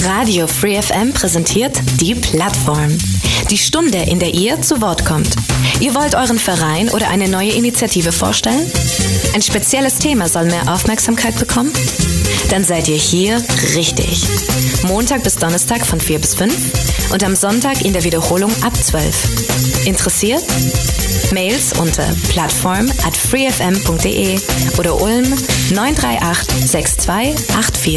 Radio Free FM präsentiert die Plattform. Die Stunde, in der ihr zu Wort kommt. Ihr wollt euren Verein oder eine neue Initiative vorstellen? Ein spezielles Thema soll mehr Aufmerksamkeit bekommen? Dann seid ihr hier richtig. Montag bis Donnerstag von 4 bis 5 und am Sonntag in der Wiederholung ab 12. Interessiert? Mails unter plattform@freefm.de oder Ulm 938 6284.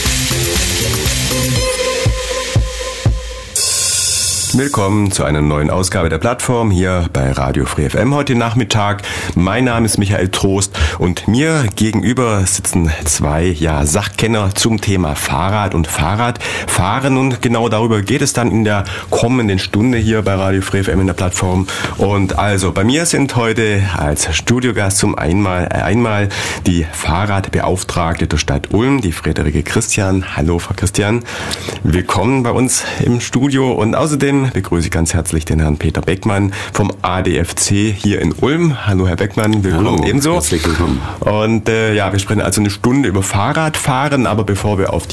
Willkommen zu einer neuen Ausgabe der Plattform hier bei Radio Free FM heute Nachmittag. Mein Name ist Michael Trost und mir gegenüber sitzen zwei Sachkenner zum Thema Fahrrad und Fahrradfahren, und genau darüber geht es dann in der kommenden Stunde hier bei Radio Free FM in der Plattform. Und also bei mir sind heute als Studiogast zum einmal die Fahrradbeauftragte der Stadt Ulm, die Friederike Christian. Hallo Frau Christian, willkommen bei uns im Studio, und außerdem begrüße ich ganz herzlich den Herrn Peter Beckmann vom ADFC hier in Ulm. Hallo Herr Beckmann, willkommen. Hallo, ebenso. Herzlich willkommen. Und wir sprechen also eine Stunde über Fahrradfahren, aber bevor wir auf die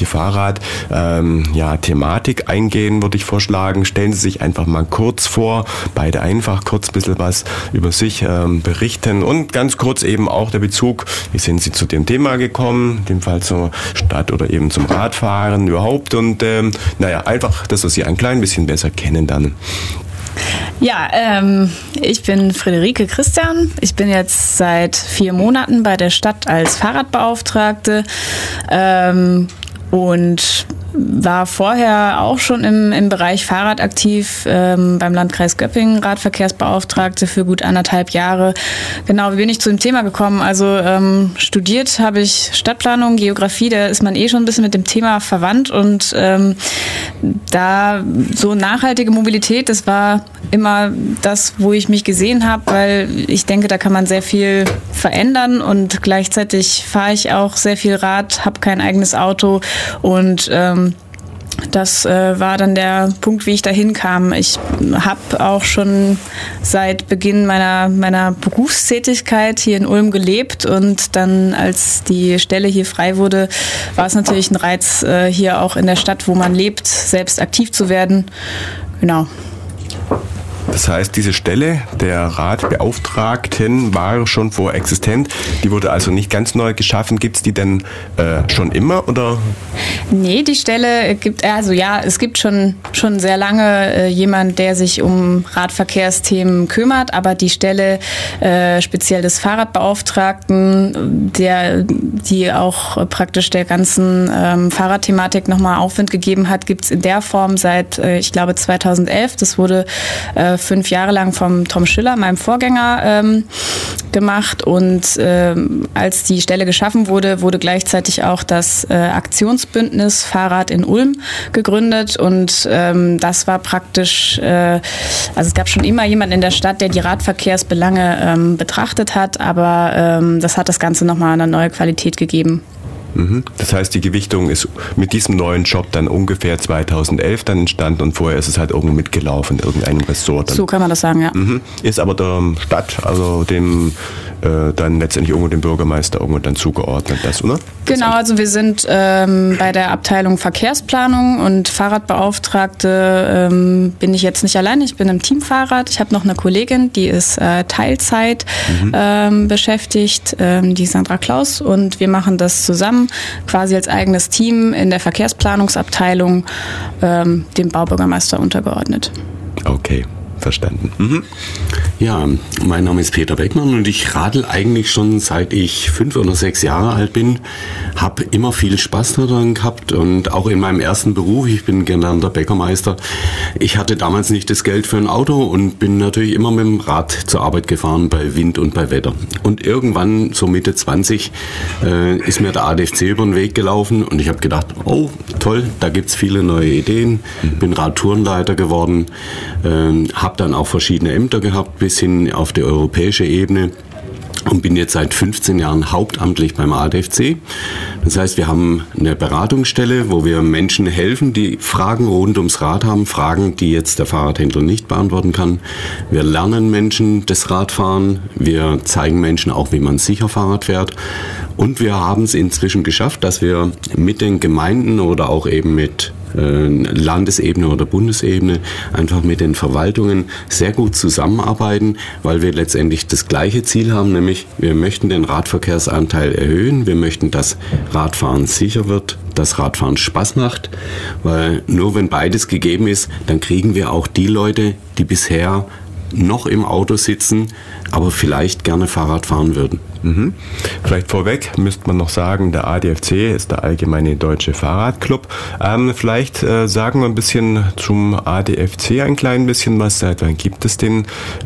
Thematik eingehen, würde ich vorschlagen, stellen Sie sich einfach mal kurz vor, beide einfach kurz ein bisschen was über sich berichten und ganz kurz eben auch der Bezug, wie sind Sie zu dem Thema gekommen, in dem Fall zur Stadt oder eben zum Radfahren überhaupt, und einfach, dass wir Sie ein klein bisschen besser kennen dann. Ja, ich bin Friederike Christian. Ich bin jetzt seit 4 Monaten bei der Stadt als Fahrradbeauftragte und war vorher auch schon im Bereich Fahrrad aktiv, beim Landkreis Göppingen, Radverkehrsbeauftragte für gut 1,5 Jahre. Genau, wie bin ich zu dem Thema gekommen? Also studiert habe ich Stadtplanung, Geografie, da ist man schon ein bisschen mit dem Thema verwandt, und da so nachhaltige Mobilität, das war immer das, wo ich mich gesehen habe, weil ich denke, da kann man sehr viel verändern, und gleichzeitig fahre ich auch sehr viel Rad, habe kein eigenes Auto, und das war dann der Punkt, wie ich dahin kam. Ich habe auch schon seit Beginn meiner Berufstätigkeit hier in Ulm gelebt, und dann, als die Stelle hier frei wurde, war es natürlich ein Reiz, hier auch in der Stadt, wo man lebt, selbst aktiv zu werden. Genau. Das heißt, diese Stelle der Radbeauftragten war schon vorher existent, die wurde also nicht ganz neu geschaffen. Gibt es die denn schon immer, oder? Nee, die Stelle es gibt schon sehr lange jemand, der sich um Radverkehrsthemen kümmert, aber die Stelle speziell des Fahrradbeauftragten, die auch praktisch der ganzen Fahrradthematik nochmal Aufwind gegeben hat, gibt es in der Form seit, ich glaube, 2011. Das wurde 5 Jahre lang vom Tom Schiller, meinem Vorgänger, gemacht, und als die Stelle geschaffen wurde, wurde gleichzeitig auch das Aktionsbündnis Fahrrad in Ulm gegründet, und das war praktisch, es gab schon immer jemanden in der Stadt, der die Radverkehrsbelange betrachtet hat, aber das hat das Ganze nochmal eine neue Qualität gegeben. Das heißt, die Gewichtung ist mit diesem neuen Job dann ungefähr 2011 dann entstanden, und vorher ist es halt irgendwo mitgelaufen, in irgendeinem Ressort. So kann man das sagen, ja. Ist aber der Stadt, also dem dann letztendlich irgendwo dem Bürgermeister irgendwo dann zugeordnet, das, oder? Genau, also wir sind bei der Abteilung Verkehrsplanung und Fahrradbeauftragte bin ich jetzt nicht alleine, ich bin im Team Fahrrad. Ich habe noch eine Kollegin, die ist Teilzeit beschäftigt, die Sandra Klaus, und wir machen das zusammen, quasi als eigenes Team in der Verkehrsplanungsabteilung, dem Baubürgermeister untergeordnet. Okay. Verstanden. Ja, mein Name ist Peter Beckmann, und ich radel eigentlich schon seit ich 5 oder 6 Jahre alt bin, habe immer viel Spaß daran gehabt, und auch in meinem ersten Beruf, ich bin gelernter Bäckermeister, ich hatte damals nicht das Geld für ein Auto und bin natürlich immer mit dem Rad zur Arbeit gefahren, bei Wind und bei Wetter. Und irgendwann, so Mitte 20, ist mir der ADFC über den Weg gelaufen, und ich habe gedacht, oh toll, da gibt's viele neue Ideen, bin Radtourenleiter geworden, habe dann auch verschiedene Ämter gehabt, bis hin auf die europäische Ebene, und bin jetzt seit 15 Jahren hauptamtlich beim ADFC. Das heißt, wir haben eine Beratungsstelle, wo wir Menschen helfen, die Fragen rund ums Rad haben, Fragen, die jetzt der Fahrradhändler nicht beantworten kann. Wir lernen Menschen das Radfahren, wir zeigen Menschen auch, wie man sicher Fahrrad fährt, und wir haben es inzwischen geschafft, dass wir mit den Gemeinden oder auch eben mit Landesebene oder Bundesebene einfach mit den Verwaltungen sehr gut zusammenarbeiten, weil wir letztendlich das gleiche Ziel haben, nämlich wir möchten den Radverkehrsanteil erhöhen, wir möchten, dass Radfahren sicher wird, dass Radfahren Spaß macht, weil nur wenn beides gegeben ist, dann kriegen wir auch die Leute, die bisher noch im Auto sitzen, aber vielleicht gerne Fahrrad fahren würden. Mhm. Vielleicht vorweg müsste man noch sagen, der ADFC ist der Allgemeine Deutsche Fahrradclub. Vielleicht sagen wir ein bisschen zum ADFC ein klein bisschen was. Seit wann gibt es den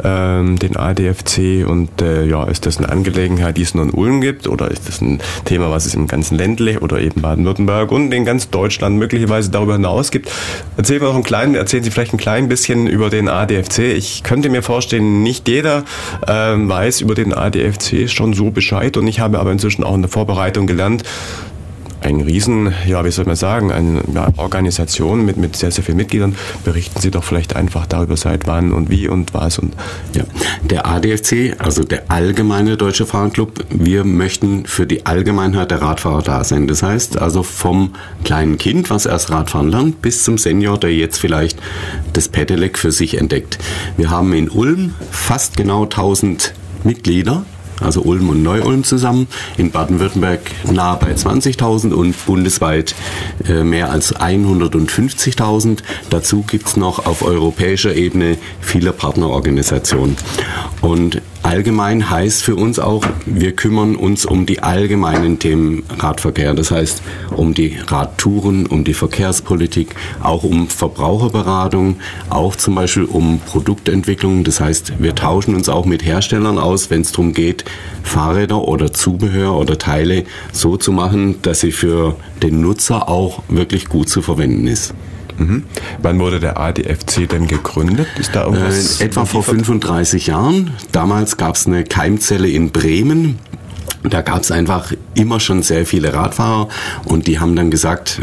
ADFC und ist das eine Angelegenheit, die es nur in Ulm gibt oder ist das ein Thema, was es im ganzen Ländle oder eben Baden-Württemberg und in ganz Deutschland möglicherweise darüber hinaus gibt? Erzählen Sie vielleicht ein klein bisschen über den ADFC. Ich könnte mir vorstellen, nicht jeder weiß über den ADFC schon so Bescheid und ich habe aber inzwischen auch in der Vorbereitung gelernt, ein Riesen, eine Organisation mit sehr, sehr vielen Mitgliedern. Berichten Sie doch vielleicht einfach darüber, seit wann und wie und was. Und ja. Der ADFC, also der Allgemeine Deutsche Fahrradclub, wir möchten für die Allgemeinheit der Radfahrer da sein. Das heißt also vom kleinen Kind, was erst Radfahren lernt, bis zum Senior, der jetzt vielleicht das Pedelec für sich entdeckt. Wir haben in Ulm fast genau 1000 Mitglieder, also Ulm und Neu-Ulm zusammen, in Baden-Württemberg nahe bei 20.000 und bundesweit mehr als 150.000. Dazu gibt es noch auf europäischer Ebene viele Partnerorganisationen. Und allgemein heißt für uns auch, wir kümmern uns um die allgemeinen Themen Radverkehr. Das heißt, um die Radtouren, um die Verkehrspolitik, auch um Verbraucherberatung, auch zum Beispiel um Produktentwicklung. Das heißt, wir tauschen uns auch mit Herstellern aus, wenn es darum geht, Fahrräder oder Zubehör oder Teile so zu machen, dass sie für den Nutzer auch wirklich gut zu verwenden ist. Mhm. Wann wurde der ADFC denn gegründet? Ist da irgendwas? Etwa vor 35 Jahren. Damals gab es eine Keimzelle in Bremen. Da gab es einfach immer schon sehr viele Radfahrer und die haben dann gesagt,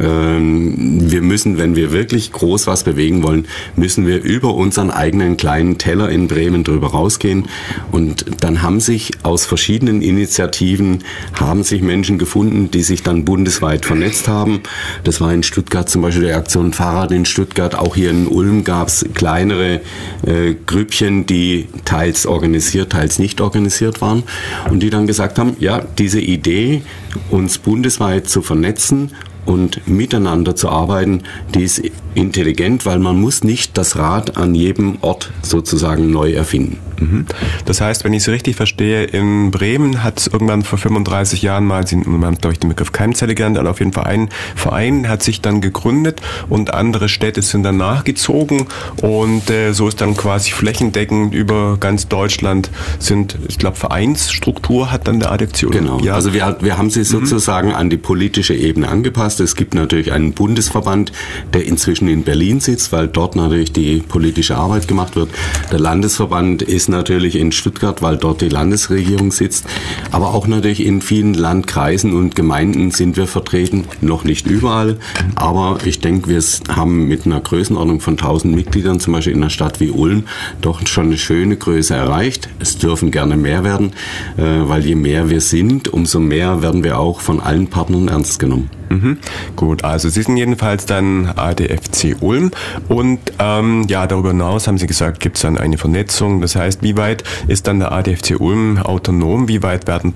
wir müssen, wenn wir wirklich groß was bewegen wollen, müssen wir über unseren eigenen kleinen Teller in Bremen drüber rausgehen. Und dann haben sich aus verschiedenen Initiativen Menschen gefunden, die sich dann bundesweit vernetzt haben. Das war in Stuttgart zum Beispiel die Aktion Fahrrad in Stuttgart. Auch hier in Ulm gab es kleinere Grüppchen, die teils organisiert, teils nicht organisiert waren und die dann gesagt haben, ja, diese Idee, uns bundesweit zu vernetzen und miteinander zu arbeiten, die ist intelligent, weil man muss nicht das Rad an jedem Ort sozusagen neu erfinden. Das heißt, wenn ich es richtig verstehe, in Bremen hat es irgendwann vor 35 Jahren man hat, glaube ich, den Begriff Keimzelle genannt, aber auf jeden Fall ein Verein hat sich dann gegründet und andere Städte sind dann nachgezogen und so ist dann quasi flächendeckend über ganz Deutschland ich glaube, Vereinsstruktur hat dann der ADFC. Genau, ja. Also wir haben sie sozusagen an die politische Ebene angepasst. Es gibt natürlich einen Bundesverband, der inzwischen in Berlin sitzt, weil dort natürlich die politische Arbeit gemacht wird. Der Landesverband ist natürlich in Stuttgart, weil dort die Landesregierung sitzt. Aber auch natürlich in vielen Landkreisen und Gemeinden sind wir vertreten. Noch nicht überall. Aber ich denke, wir haben mit einer Größenordnung von 1000 Mitgliedern, zum Beispiel in einer Stadt wie Ulm, doch schon eine schöne Größe erreicht. Es dürfen gerne mehr werden, weil je mehr wir sind, umso mehr werden wir auch von allen Partnern ernst genommen. Gut, also Sie sind jedenfalls dann ADFC Ulm und darüber hinaus haben Sie gesagt, gibt es dann eine Vernetzung. Das heißt, wie weit ist dann der ADFC Ulm autonom? Wie weit werden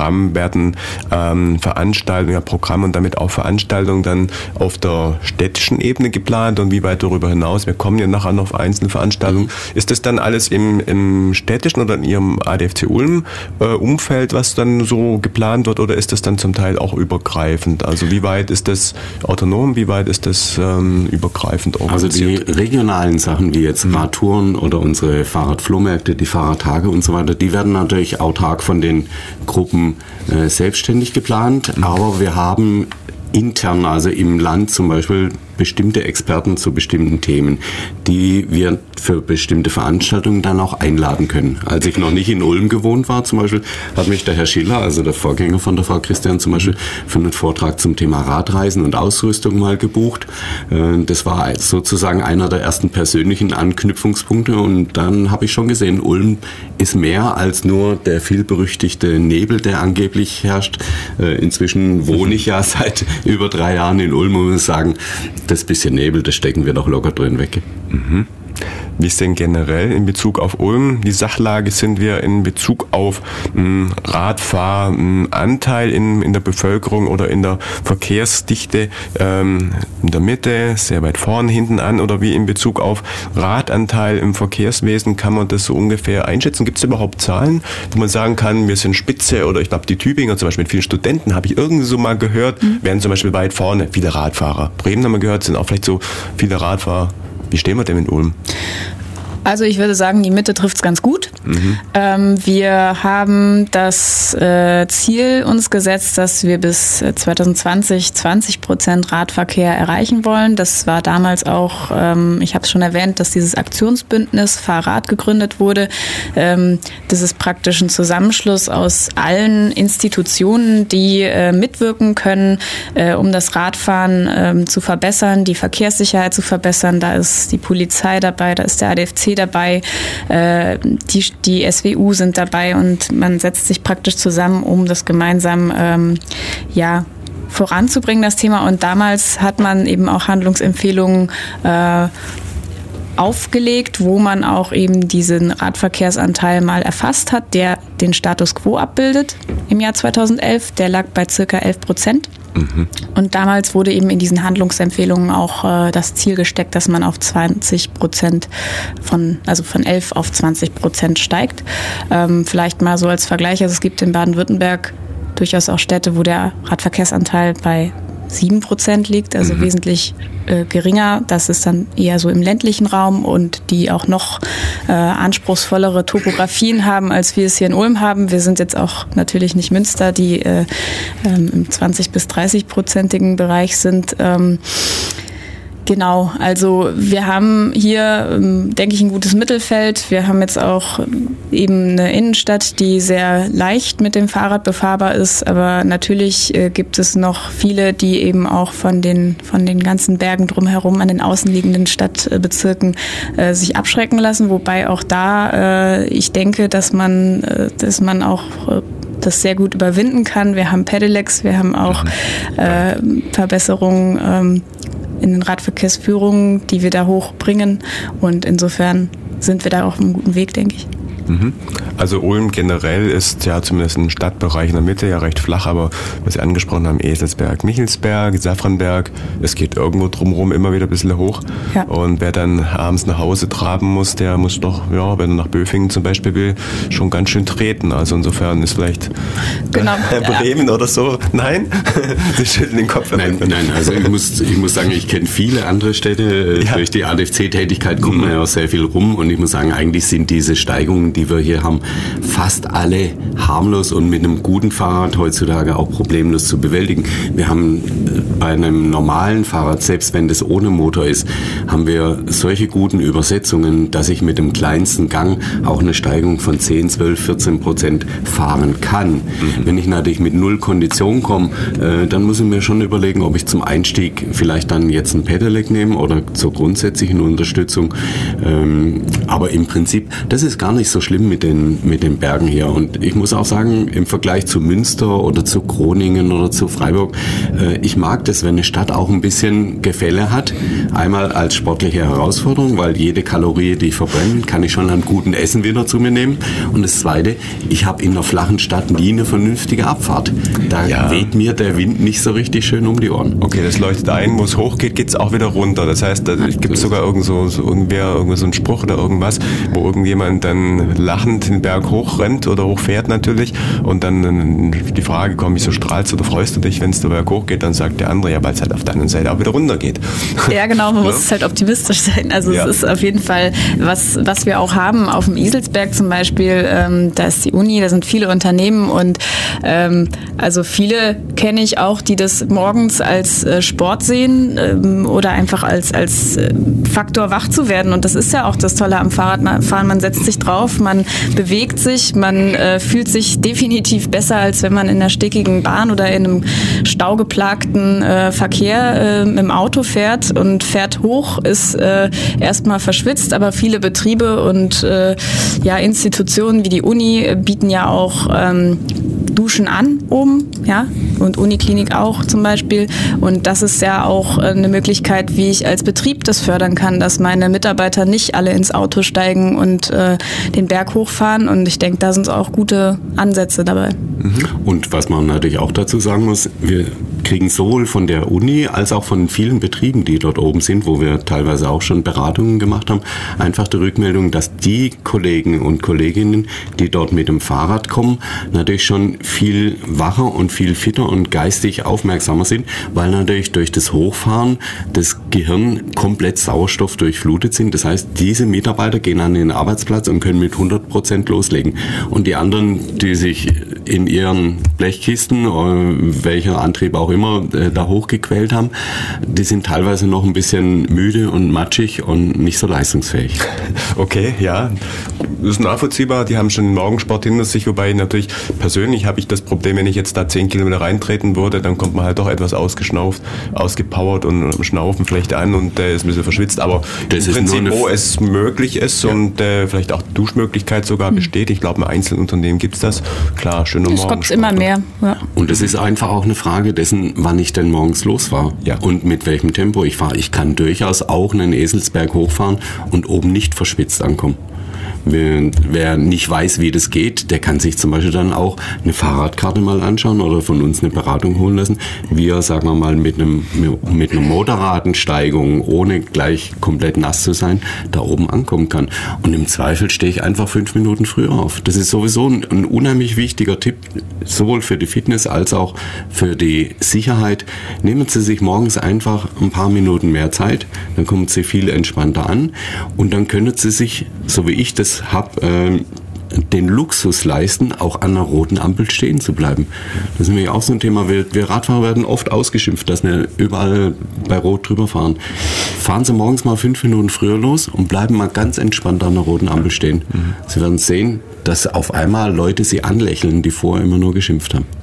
Veranstaltungen, Programme und damit auch Veranstaltungen dann auf der städtischen Ebene geplant und wie weit darüber hinaus? Wir kommen ja nachher noch auf einzelne Veranstaltungen. Ist das dann alles im städtischen oder in Ihrem ADFC Ulm Umfeld, was dann so geplant wird oder ist das dann zum Teil auch übergreifend? Also wie weit ist das autonom, wie weit ist das übergreifend organisiert? Also die regionalen Sachen wie jetzt Radtouren oder unsere Fahrradflohmärkte, die Fahrradtage und so weiter, die werden natürlich autark von den Gruppen selbstständig geplant, aber wir haben intern, also im Land zum Beispiel, bestimmte Experten zu bestimmten Themen, die wir für bestimmte Veranstaltungen dann auch einladen können. Als ich noch nicht in Ulm gewohnt war, zum Beispiel, hat mich der Herr Schiller, also der Vorgänger von der Frau Christian zum Beispiel, für einen Vortrag zum Thema Radreisen und Ausrüstung mal gebucht. Das war sozusagen einer der ersten persönlichen Anknüpfungspunkte und dann habe ich schon gesehen, Ulm ist mehr als nur der vielberüchtigte Nebel, der angeblich herrscht. Inzwischen wohne ich ja seit über 3 Jahren in Ulm und muss sagen, das bisschen Nebel, das stecken wir doch locker drin weg. Mhm. Wie ist denn generell in Bezug auf Ulm die Sachlage? Sind wir in Bezug auf Radfahranteil in der Bevölkerung oder in der Verkehrsdichte in der Mitte, sehr weit vorne, hinten an? Oder wie in Bezug auf Radanteil im Verkehrswesen kann man das so ungefähr einschätzen? Gibt es überhaupt Zahlen, wo man sagen kann, wir sind Spitze? Oder ich glaube, die Tübinger zum Beispiel mit vielen Studenten, habe ich irgendwie so mal gehört, wären zum Beispiel weit vorne, viele Radfahrer. Bremen haben wir gehört, sind auch vielleicht so viele Radfahrer. Wie stehen wir denn in Ulm? Also ich würde sagen, die Mitte trifft es ganz gut. Wir haben das Ziel uns gesetzt, dass wir bis 2020 20% Radverkehr erreichen wollen. Das war damals auch, ich habe es schon erwähnt, dass dieses Aktionsbündnis Fahrrad gegründet wurde. Das ist praktisch ein Zusammenschluss aus allen Institutionen, die mitwirken können, um das Radfahren zu verbessern, die Verkehrssicherheit zu verbessern. Da ist die Polizei dabei, da ist der ADFC dabei, die SWU sind dabei und man setzt sich praktisch zusammen, um das gemeinsam voranzubringen, das Thema. Und damals hat man eben auch Handlungsempfehlungen aufgelegt, wo man auch eben diesen Radverkehrsanteil mal erfasst hat, der den Status quo abbildet im Jahr 2011. Der lag bei circa 11%. Und damals wurde eben in diesen Handlungsempfehlungen auch das Ziel gesteckt, dass man auf 20% von 11 auf 20% steigt. Vielleicht mal so als Vergleich, also es gibt in Baden-Württemberg durchaus auch Städte, wo der Radverkehrsanteil bei 7% liegt, also wesentlich geringer. Das ist dann eher so im ländlichen Raum und die auch noch anspruchsvollere Topografien haben, als wir es hier in Ulm haben. Wir sind jetzt auch natürlich nicht Münster, die im 20- bis 30-prozentigen Bereich sind. Genau, also wir haben hier, denke ich, ein gutes Mittelfeld. Wir haben jetzt auch eben eine Innenstadt, die sehr leicht mit dem Fahrrad befahrbar ist, aber natürlich gibt es noch viele, die eben auch von den ganzen Bergen drumherum an den außenliegenden Stadtbezirken sich abschrecken lassen, wobei auch da ich denke, dass man auch das sehr gut überwinden kann. Wir haben Pedelecs, wir haben auch Verbesserungen in den Radverkehrsführungen, die wir da hochbringen. Und insofern sind wir da auf einem guten Weg, denke ich. Also Ulm generell ist ja zumindest im Stadtbereich in der Mitte ja recht flach, aber was Sie angesprochen haben, Eselsberg, Michelsberg, Safranberg, es geht irgendwo drumherum immer wieder ein bisschen hoch. Ja. Und wer dann abends nach Hause traben muss, der muss doch, wenn er nach Böfingen zum Beispiel will, schon ganz schön treten. Also insofern ist vielleicht Bremen oder so. Nein? Sie schütteln den Kopf. Nein, also ich muss sagen, ich kenne viele andere Städte. Durch die ADFC-Tätigkeit kommt man ja auch sehr viel rum und ich muss sagen, eigentlich sind diese Steigungen, die wir hier haben, fast alle harmlos und mit einem guten Fahrrad heutzutage auch problemlos zu bewältigen. Wir haben bei einem normalen Fahrrad, selbst wenn das ohne Motor ist, haben wir solche guten Übersetzungen, dass ich mit dem kleinsten Gang auch eine Steigung von 10, 12, 14% fahren kann. Wenn ich natürlich mit null Kondition komme, dann muss ich mir schon überlegen, ob ich zum Einstieg vielleicht dann jetzt ein Pedelec nehme oder zur grundsätzlichen Unterstützung. Aber im Prinzip, das ist gar nicht so schlimm mit den Bergen hier. Und ich muss auch sagen, im Vergleich zu Münster oder zu Groningen oder zu Freiburg, ich mag das, wenn eine Stadt auch ein bisschen Gefälle hat. Einmal als sportliche Herausforderung, weil jede Kalorie, die ich verbrenne, kann ich schon an gutem Essen wieder zu mir nehmen. Und das Zweite, ich habe in einer flachen Stadt nie eine vernünftige Abfahrt. Da weht mir der Wind nicht so richtig schön um die Ohren. Okay, das leuchtet ein, wo es hochgeht, geht es auch wieder runter. Das heißt, da gibt es sogar irgend so einen Spruch oder irgendwas, wo irgendjemand dann lachend den Berg hochrennt oder hochfährt natürlich und dann die Frage kommt, wieso strahlst oder freust du dich, wenn es der Berg hochgeht, dann sagt der andere, weil es halt auf der anderen Seite auch wieder runter geht. Ja, genau, man muss halt optimistisch sein. Also es ist auf jeden Fall, was wir auch haben auf dem Iselsberg zum Beispiel, da ist die Uni, da sind viele Unternehmen und also viele kenne ich auch, die das morgens als Sport sehen oder einfach als Faktor wach zu werden und das ist ja auch das Tolle am Fahrradfahren, man setzt sich drauf, man bewegt sich, man fühlt sich definitiv besser, als wenn man in einer stickigen Bahn oder in einem staugeplagten Verkehr im Auto fährt und fährt hoch, ist erstmal verschwitzt, aber viele Betriebe und Institutionen wie die Uni bieten ja auch Duschen an oben, ja, und Uniklinik auch zum Beispiel. Und das ist ja auch eine Möglichkeit, wie ich als Betrieb das fördern kann, dass meine Mitarbeiter nicht alle ins Auto steigen und den Berg hochfahren. Und ich denke, da sind auch gute Ansätze dabei. Und was man natürlich auch dazu sagen muss, wir kriegen sowohl von der Uni als auch von vielen Betrieben, die dort oben sind, wo wir teilweise auch schon Beratungen gemacht haben, einfach die Rückmeldung, dass die Kollegen und Kolleginnen, die dort mit dem Fahrrad kommen, natürlich schon viel wacher und viel fitter und geistig aufmerksamer sind, weil natürlich durch das Hochfahren das Gehirn komplett Sauerstoff durchflutet sind. Das heißt, diese Mitarbeiter gehen an den Arbeitsplatz und können mit 100% loslegen. Und die anderen, die sich in ihren Blechkisten, welcher Antrieb auch immer, da hochgequält haben, die sind teilweise noch ein bisschen müde und matschig und nicht so leistungsfähig. Okay, ja, das ist nachvollziehbar. Die haben schon den Morgensport hinter sich, wobei natürlich persönlich habe ich das Problem, wenn ich jetzt da 10 Kilometer reintreten würde, dann kommt man halt doch etwas ausgeschnauft, ausgepowert und Schnaufen vielleicht an und ist ein bisschen verschwitzt. Aber das im Prinzip, wo es möglich ist und vielleicht auch Duschmöglichkeit sogar besteht, ich glaube, in einzelnen Unternehmen gibt es das. Klar, schöner Morgen. Es kommt immer mehr. Ja. Und es ist einfach auch eine Frage dessen, wann ich denn morgens losfahre und mit welchem Tempo ich fahre. Ich kann durchaus auch einen Eselsberg hochfahren und oben nicht verschwitzt ankommen. Wer nicht weiß, wie das geht, der kann sich zum Beispiel dann auch eine Fahrradkarte mal anschauen oder von uns eine Beratung holen lassen, wie er, sagen wir mal, mit einer Motorradensteigung, ohne gleich komplett nass zu sein, da oben ankommen kann. Und im Zweifel stehe ich einfach 5 Minuten früher auf. Das ist sowieso ein unheimlich wichtiger Tipp, sowohl für die Fitness als auch für die Sicherheit. Nehmen Sie sich morgens einfach ein paar Minuten mehr Zeit, dann kommen Sie viel entspannter an und dann können Sie sich, so wie ich das habe, den Luxus leisten, auch an einer roten Ampel stehen zu bleiben. Das ist nämlich auch so ein Thema. Wir Radfahrer werden oft ausgeschimpft, dass wir überall bei Rot drüber fahren. Fahren Sie morgens mal 5 Minuten früher los und bleiben mal ganz entspannt an einer roten Ampel stehen. Sie werden sehen, dass auf einmal Leute Sie anlächeln, die vorher immer nur geschimpft haben.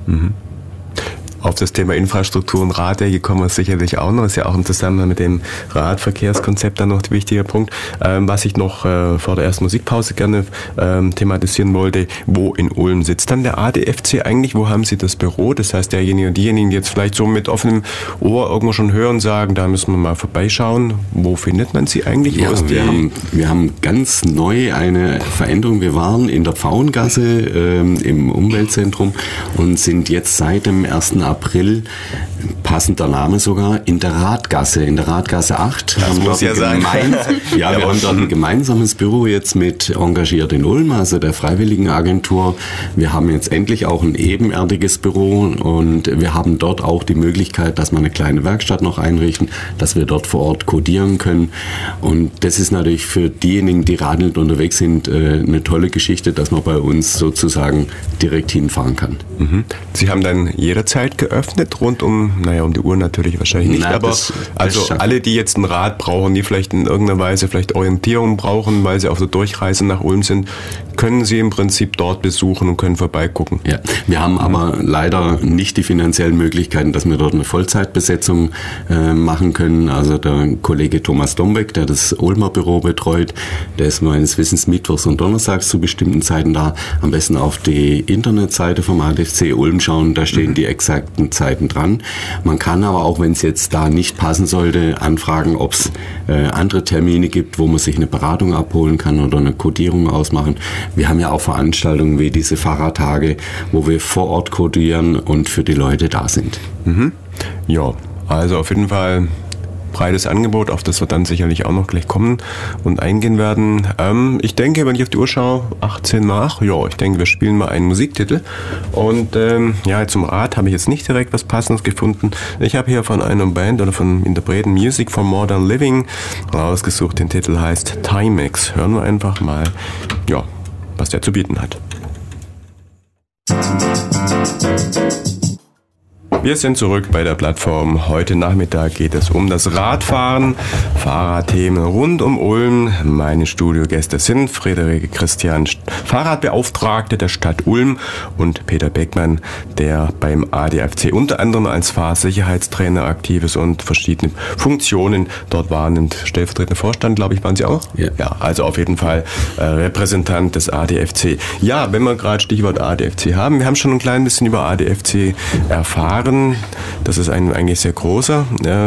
Auf das Thema Infrastruktur und Radwege kommen wir sicherlich auch noch. Das ist ja auch im Zusammenhang mit dem Radverkehrskonzept dann noch ein wichtiger Punkt. Was ich noch vor der ersten Musikpause gerne thematisieren wollte, wo in Ulm sitzt dann der ADFC eigentlich? Wo haben Sie das Büro? Das heißt, diejenigen, die jetzt vielleicht so mit offenem Ohr irgendwo schon hören, sagen, da müssen wir mal vorbeischauen. Wo findet man Sie eigentlich? Ja, wir haben ganz neu eine Veränderung. Wir waren in der Pfauengasse im Umweltzentrum und sind jetzt seit dem 1. April, passender Name sogar, in der Radgasse 8. Das muss ja sein. Wir haben dort ein gemeinsames Büro jetzt mit engagiert in Ulm, also der Freiwilligenagentur. Wir haben jetzt endlich auch ein ebenerdiges Büro und wir haben dort auch die Möglichkeit, dass wir eine kleine Werkstatt noch einrichten, dass wir dort vor Ort codieren können. Und das ist natürlich für diejenigen, die radelnd unterwegs sind, eine tolle Geschichte, dass man bei uns sozusagen direkt hinfahren kann. Sie haben dann jederzeit geöffnet, rund um die Uhr natürlich wahrscheinlich nicht, aber alle, die jetzt ein Rad brauchen, die vielleicht in irgendeiner Weise vielleicht Orientierung brauchen, weil sie auf der Durchreise nach Ulm sind, können Sie im Prinzip dort besuchen und können vorbeigucken. Ja, wir haben aber leider nicht die finanziellen Möglichkeiten, dass wir dort eine Vollzeitbesetzung machen können. Also der Kollege Thomas Dombeck, der das Ulmer Büro betreut, der ist meines Wissens mittwochs und donnerstags zu bestimmten Zeiten da. Am besten auf die Internetseite vom ADFC Ulm schauen, da stehen die exakten Zeiten dran. Man kann aber auch, wenn es jetzt da nicht passen sollte, anfragen, ob es andere Termine gibt, wo man sich eine Beratung abholen kann oder eine Codierung ausmachen. Wir haben ja auch Veranstaltungen wie diese Fahrradtage, wo wir vor Ort codieren und für die Leute da sind. Ja, also auf jeden Fall breites Angebot, auf das wir dann sicherlich auch noch gleich kommen und eingehen werden. Ich denke, wenn ich auf die Uhr schaue, 18 nach, ich denke, wir spielen mal einen Musiktitel. Und zum Rad habe ich jetzt nicht direkt was Passendes gefunden. Ich habe hier von einer Band oder von Interpreten Music for Modern Living rausgesucht. Den Titel heißt Timex. Hören wir einfach mal, was der zu bieten hat. Wir sind zurück bei der Plattform. Heute Nachmittag geht es um das Radfahren, Fahrradthemen rund um Ulm. Meine Studiogäste sind Friederike Christian Fahrradbeauftragte der Stadt Ulm, und Peter Beckmann, der beim ADFC unter anderem als Fahrsicherheitstrainer aktiv ist und verschiedene Funktionen dort wahrnimmt. Stellvertretender Vorstand, glaube ich, waren Sie auch? Ja, also auf jeden Fall Repräsentant des ADFC. Ja, wenn wir gerade Stichwort ADFC haben, wir haben schon ein klein bisschen über ADFC erfahren. Das ist ein eigentlich sehr großer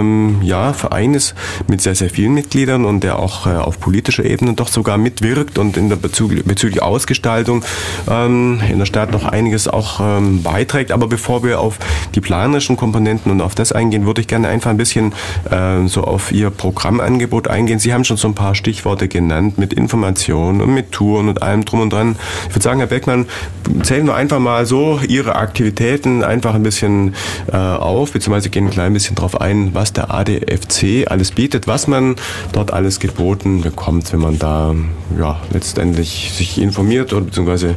Verein ist mit sehr, sehr vielen Mitgliedern und der auch auf politischer Ebene doch sogar mitwirkt und in der bezüglich Ausgestaltung in der Stadt noch einiges auch beiträgt. Aber bevor wir auf die planerischen Komponenten und auf das eingehen, würde ich gerne einfach ein bisschen so auf Ihr Programmangebot eingehen. Sie haben schon so ein paar Stichworte genannt mit Informationen und mit Touren und allem drum und dran. Ich würde sagen, Herr Beckmann, zählen wir einfach mal so Ihre Aktivitäten einfach ein bisschen auf, beziehungsweise gehen ein klein bisschen drauf ein, was der ADFC alles bietet, was man dort alles geboten bekommt, wenn man da letztendlich sich informiert oder beziehungsweise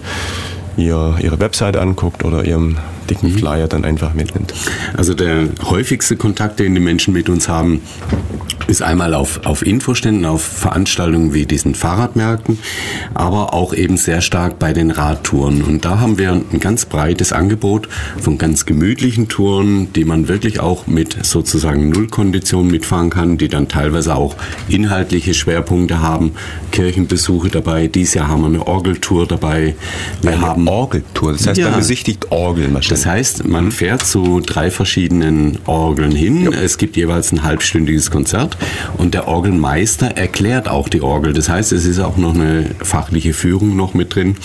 ihre Webseite anguckt oder ihren dicken Flyer dann einfach mitnimmt. Also der häufigste Kontakt, den die Menschen mit uns haben, ist einmal auf Infoständen, auf Veranstaltungen wie diesen Fahrradmärkten, aber auch eben sehr stark bei den Radtouren. Und da haben wir ein ganz breites Angebot von ganz gemütlichen Touren, die man wirklich auch mit sozusagen Nullkondition mitfahren kann, die dann teilweise auch inhaltliche Schwerpunkte haben, Kirchenbesuche dabei. Dieses Jahr haben wir eine Orgeltour dabei. Wir haben Orgeltour, das heißt, man besichtigt Orgeln wahrscheinlich. Das heißt, man fährt zu 3 verschiedenen Orgeln hin. Ja. Es gibt jeweils ein halbstündiges Konzert und der Orgelmeister erklärt auch die Orgel. Das heißt, es ist auch noch eine fachliche Führung noch mit drin.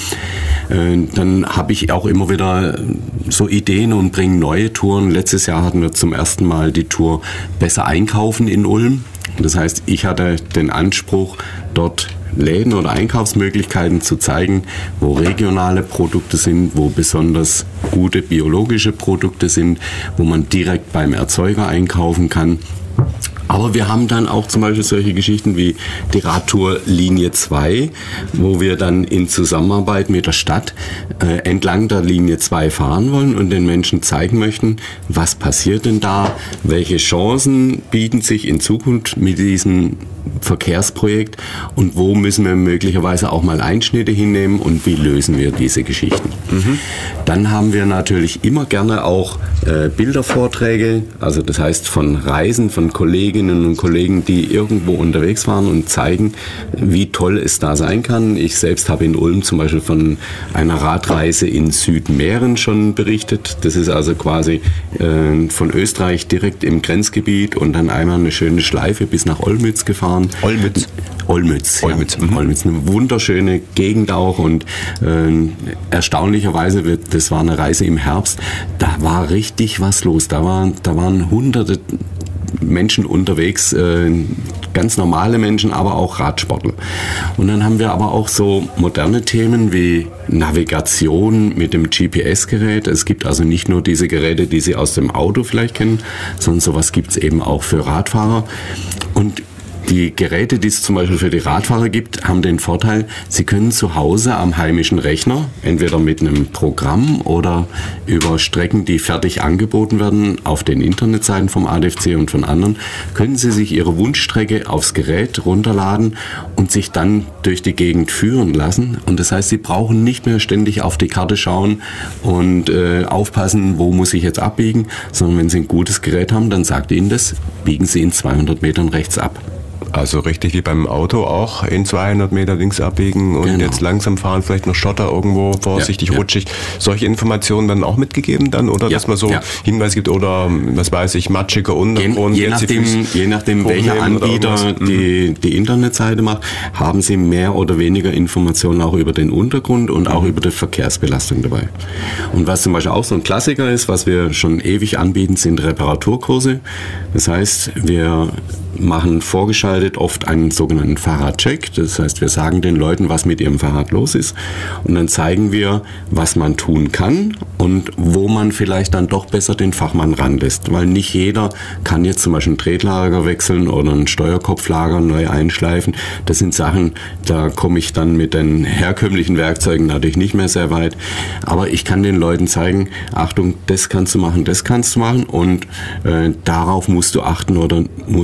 Dann habe ich auch immer wieder so Ideen und bringe neue Touren. Letztes Jahr hatten wir zum ersten Mal die Tour Besser einkaufen in Ulm. Das heißt, ich hatte den Anspruch, dort Läden oder Einkaufsmöglichkeiten zu zeigen, wo regionale Produkte sind, wo besonders gute biologische Produkte sind, wo man direkt beim Erzeuger einkaufen kann. Aber wir haben dann auch zum Beispiel solche Geschichten wie die Radtour Linie 2, wo wir dann in Zusammenarbeit mit der Stadt entlang der Linie 2 fahren wollen und den Menschen zeigen möchten, was passiert denn da, welche Chancen bieten sich in Zukunft mit diesem Verkehrsprojekt und wo müssen wir möglicherweise auch mal Einschnitte hinnehmen und wie lösen wir diese Geschichten. Dann haben wir natürlich immer gerne auch Bildervorträge, also das heißt von Reisen von Kolleginnen und Kollegen, die irgendwo unterwegs waren und zeigen, wie toll es da sein kann. Ich selbst habe in Ulm zum Beispiel von einer Radreise in Südmähren schon berichtet. Das ist also quasi von Österreich direkt im Grenzgebiet und dann einmal eine schöne Schleife bis nach Olmütz gefahren. Olmütz. Eine wunderschöne Gegend auch und erstaunlicherweise, das war eine Reise im Herbst, da war richtig was los. Da waren hunderte Menschen unterwegs, ganz normale Menschen, aber auch Radsportler. Und dann haben wir aber auch so moderne Themen wie Navigation mit dem GPS-Gerät. Es gibt also nicht nur diese Geräte, die Sie aus dem Auto vielleicht kennen, sondern sowas gibt es eben auch für Radfahrer. Und die Geräte, die es zum Beispiel für die Radfahrer gibt, haben den Vorteil, sie können zu Hause am heimischen Rechner, entweder mit einem Programm oder über Strecken, die fertig angeboten werden, auf den Internetseiten vom ADFC und von anderen, können sie sich ihre Wunschstrecke aufs Gerät runterladen und sich dann durch die Gegend führen lassen. Und das heißt, sie brauchen nicht mehr ständig auf die Karte schauen und aufpassen, wo muss ich jetzt abbiegen, sondern wenn sie ein gutes Gerät haben, dann sagt ihnen das, biegen sie in 200 Metern rechts ab. Also richtig wie beim Auto auch in 200 Meter links abbiegen und jetzt langsam fahren, vielleicht noch Schotter irgendwo, vorsichtig, rutschig. Solche Informationen dann auch mitgegeben dann? Oder dass man so Hinweise gibt oder, was weiß ich, matschiger Untergrund? Je nachdem welcher Anbieter die Internetseite macht, haben sie mehr oder weniger Informationen auch über den Untergrund und auch über die Verkehrsbelastung dabei. Und was zum Beispiel auch so ein Klassiker ist, was wir schon ewig anbieten, sind Reparaturkurse. Das heißt, wir machen vorgeschaltet oft einen sogenannten Fahrradcheck. Das heißt, wir sagen den Leuten, was mit ihrem Fahrrad los ist und dann zeigen wir, was man tun kann und wo man vielleicht dann doch besser den Fachmann ranlässt. Weil nicht jeder kann jetzt zum Beispiel ein Tretlager wechseln oder ein Steuerkopflager neu einschleifen. Das sind Sachen, da komme ich dann mit den herkömmlichen Werkzeugen natürlich nicht mehr sehr weit. Aber ich kann den Leuten zeigen, Achtung, das kannst du machen und darauf musst du achten oder musst